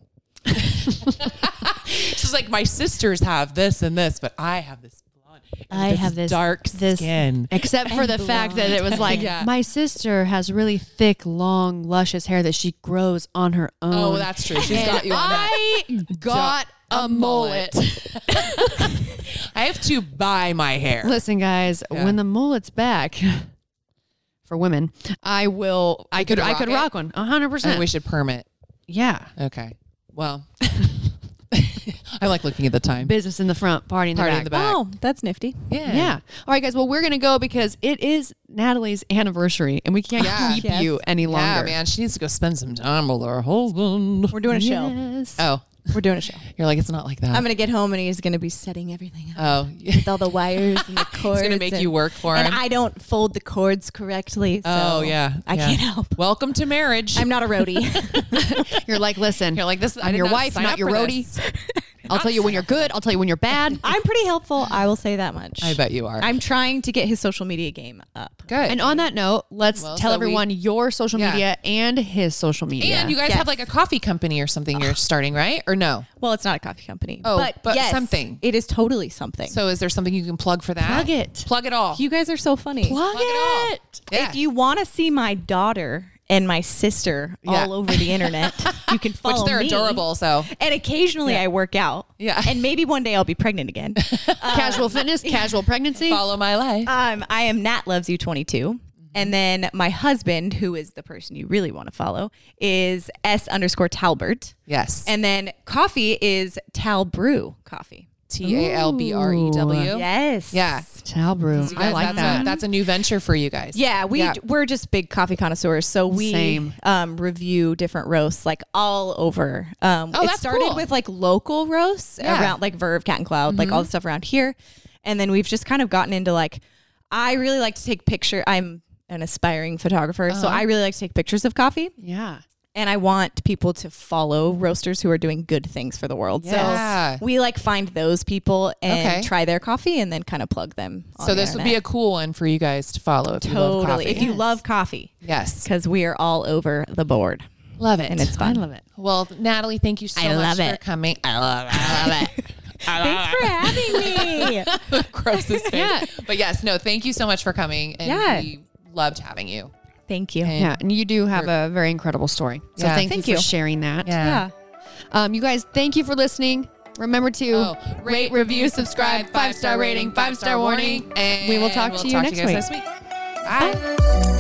She's like, my sisters have this and this, but I have this blonde. and I have this dark this- skin. Except for the fact that it was like Yeah. my sister has really thick, long, luscious hair that she grows on her own. Oh, that's true. She's And got you on that. I got a mullet. I have to buy my hair. Listen, guys, Yeah. when the mullet's back for women, I will. I could. gonna I rock could it? rock one. A hundred And percent. we should perm it. Yeah. Okay. Well, I like looking at the time. Business in the front, party in the Party back. in the back. Oh, that's nifty. Yeah. Yeah. All right, guys. Well, we're gonna go because it is Natalie's anniversary, and we can't Yeah. keep Yes. you any longer. Yeah, man. She needs to go spend some time with her husband. We're doing a show. Yes. Oh, We're doing a show. you're like, it's not like that. I'm gonna get home and he's gonna be setting everything up oh, with all the wires and the cords. he's going to make and, you work for him. and I don't fold the cords correctly. So oh, yeah. I yeah. can't help. Welcome to marriage. I'm not a roadie. You're like, listen. You're like, this. I I'm did your not wife, sign not up your for roadie. this. I'll tell you when you're good. I'll tell you when you're bad. I'm pretty helpful. I will say that much. I bet you are. I'm trying to get his social media game up. good. And on that note, let's Well, tell so we- everyone your social Yeah. media and his social media. And you guys Yes. have like a coffee company or something you're starting, right? Or no? Well, it's not a coffee company. Oh, but, but yes, something. It is totally something. So is there something you can plug for that? Plug it. Plug it all. you guys are so funny. Plug, Plug it all. it. Yeah. If you want to see my daughter and my sister Yeah. all over the internet, you can follow Which they're me. adorable. So And occasionally I work out. Yeah. And maybe one day I'll be pregnant again. Casual fitness, casual pregnancy. follow my life. Um, I am Nat Loves You twenty-two. And then my husband, who is the person you really want to follow, is S underscore Talbert. Yes. And then coffee is Tal Brew Coffee. T A L B R E W. Yes. Yeah. Tal brew. You I guys, like that's that. A, that's a new venture for you guys. Yeah, we Yeah. we're just big coffee connoisseurs, so we Same. um review different roasts like all over. Um, Oh, it that's started cool. with like local roasts Yeah. around like Verve, Cat and Cloud, like all the stuff around here, and then we've just kind of gotten into like I really like to take picture. I'm an aspiring photographer, so I really like to take pictures of coffee. yeah. And I want people to follow roasters who are doing good things for the world. Yeah. So we like find those people and Okay. try their coffee and then kind of plug them. on So the this would be a internet. cool one for you guys to follow if you love totally. coffee. If you love coffee, yes. because we are all over the board Love it. and it's I fun. love it. Well, Natalie, thank you so I much love for it. coming. I love it. I love it. Thanks for having me. Grossest face. Yeah. But yes, no, thank you so much for coming. And Yeah. we loved having you. Thank you. And- Yeah, and you do have a very incredible story. So Yeah. thank, Thank you you. for sharing that. Yeah. Um, you guys, thank you for listening. Remember to Oh, rate, review, subscribe, five star rating, five star warning. And We will talk we'll to you talk next to you guys week. next week. Bye.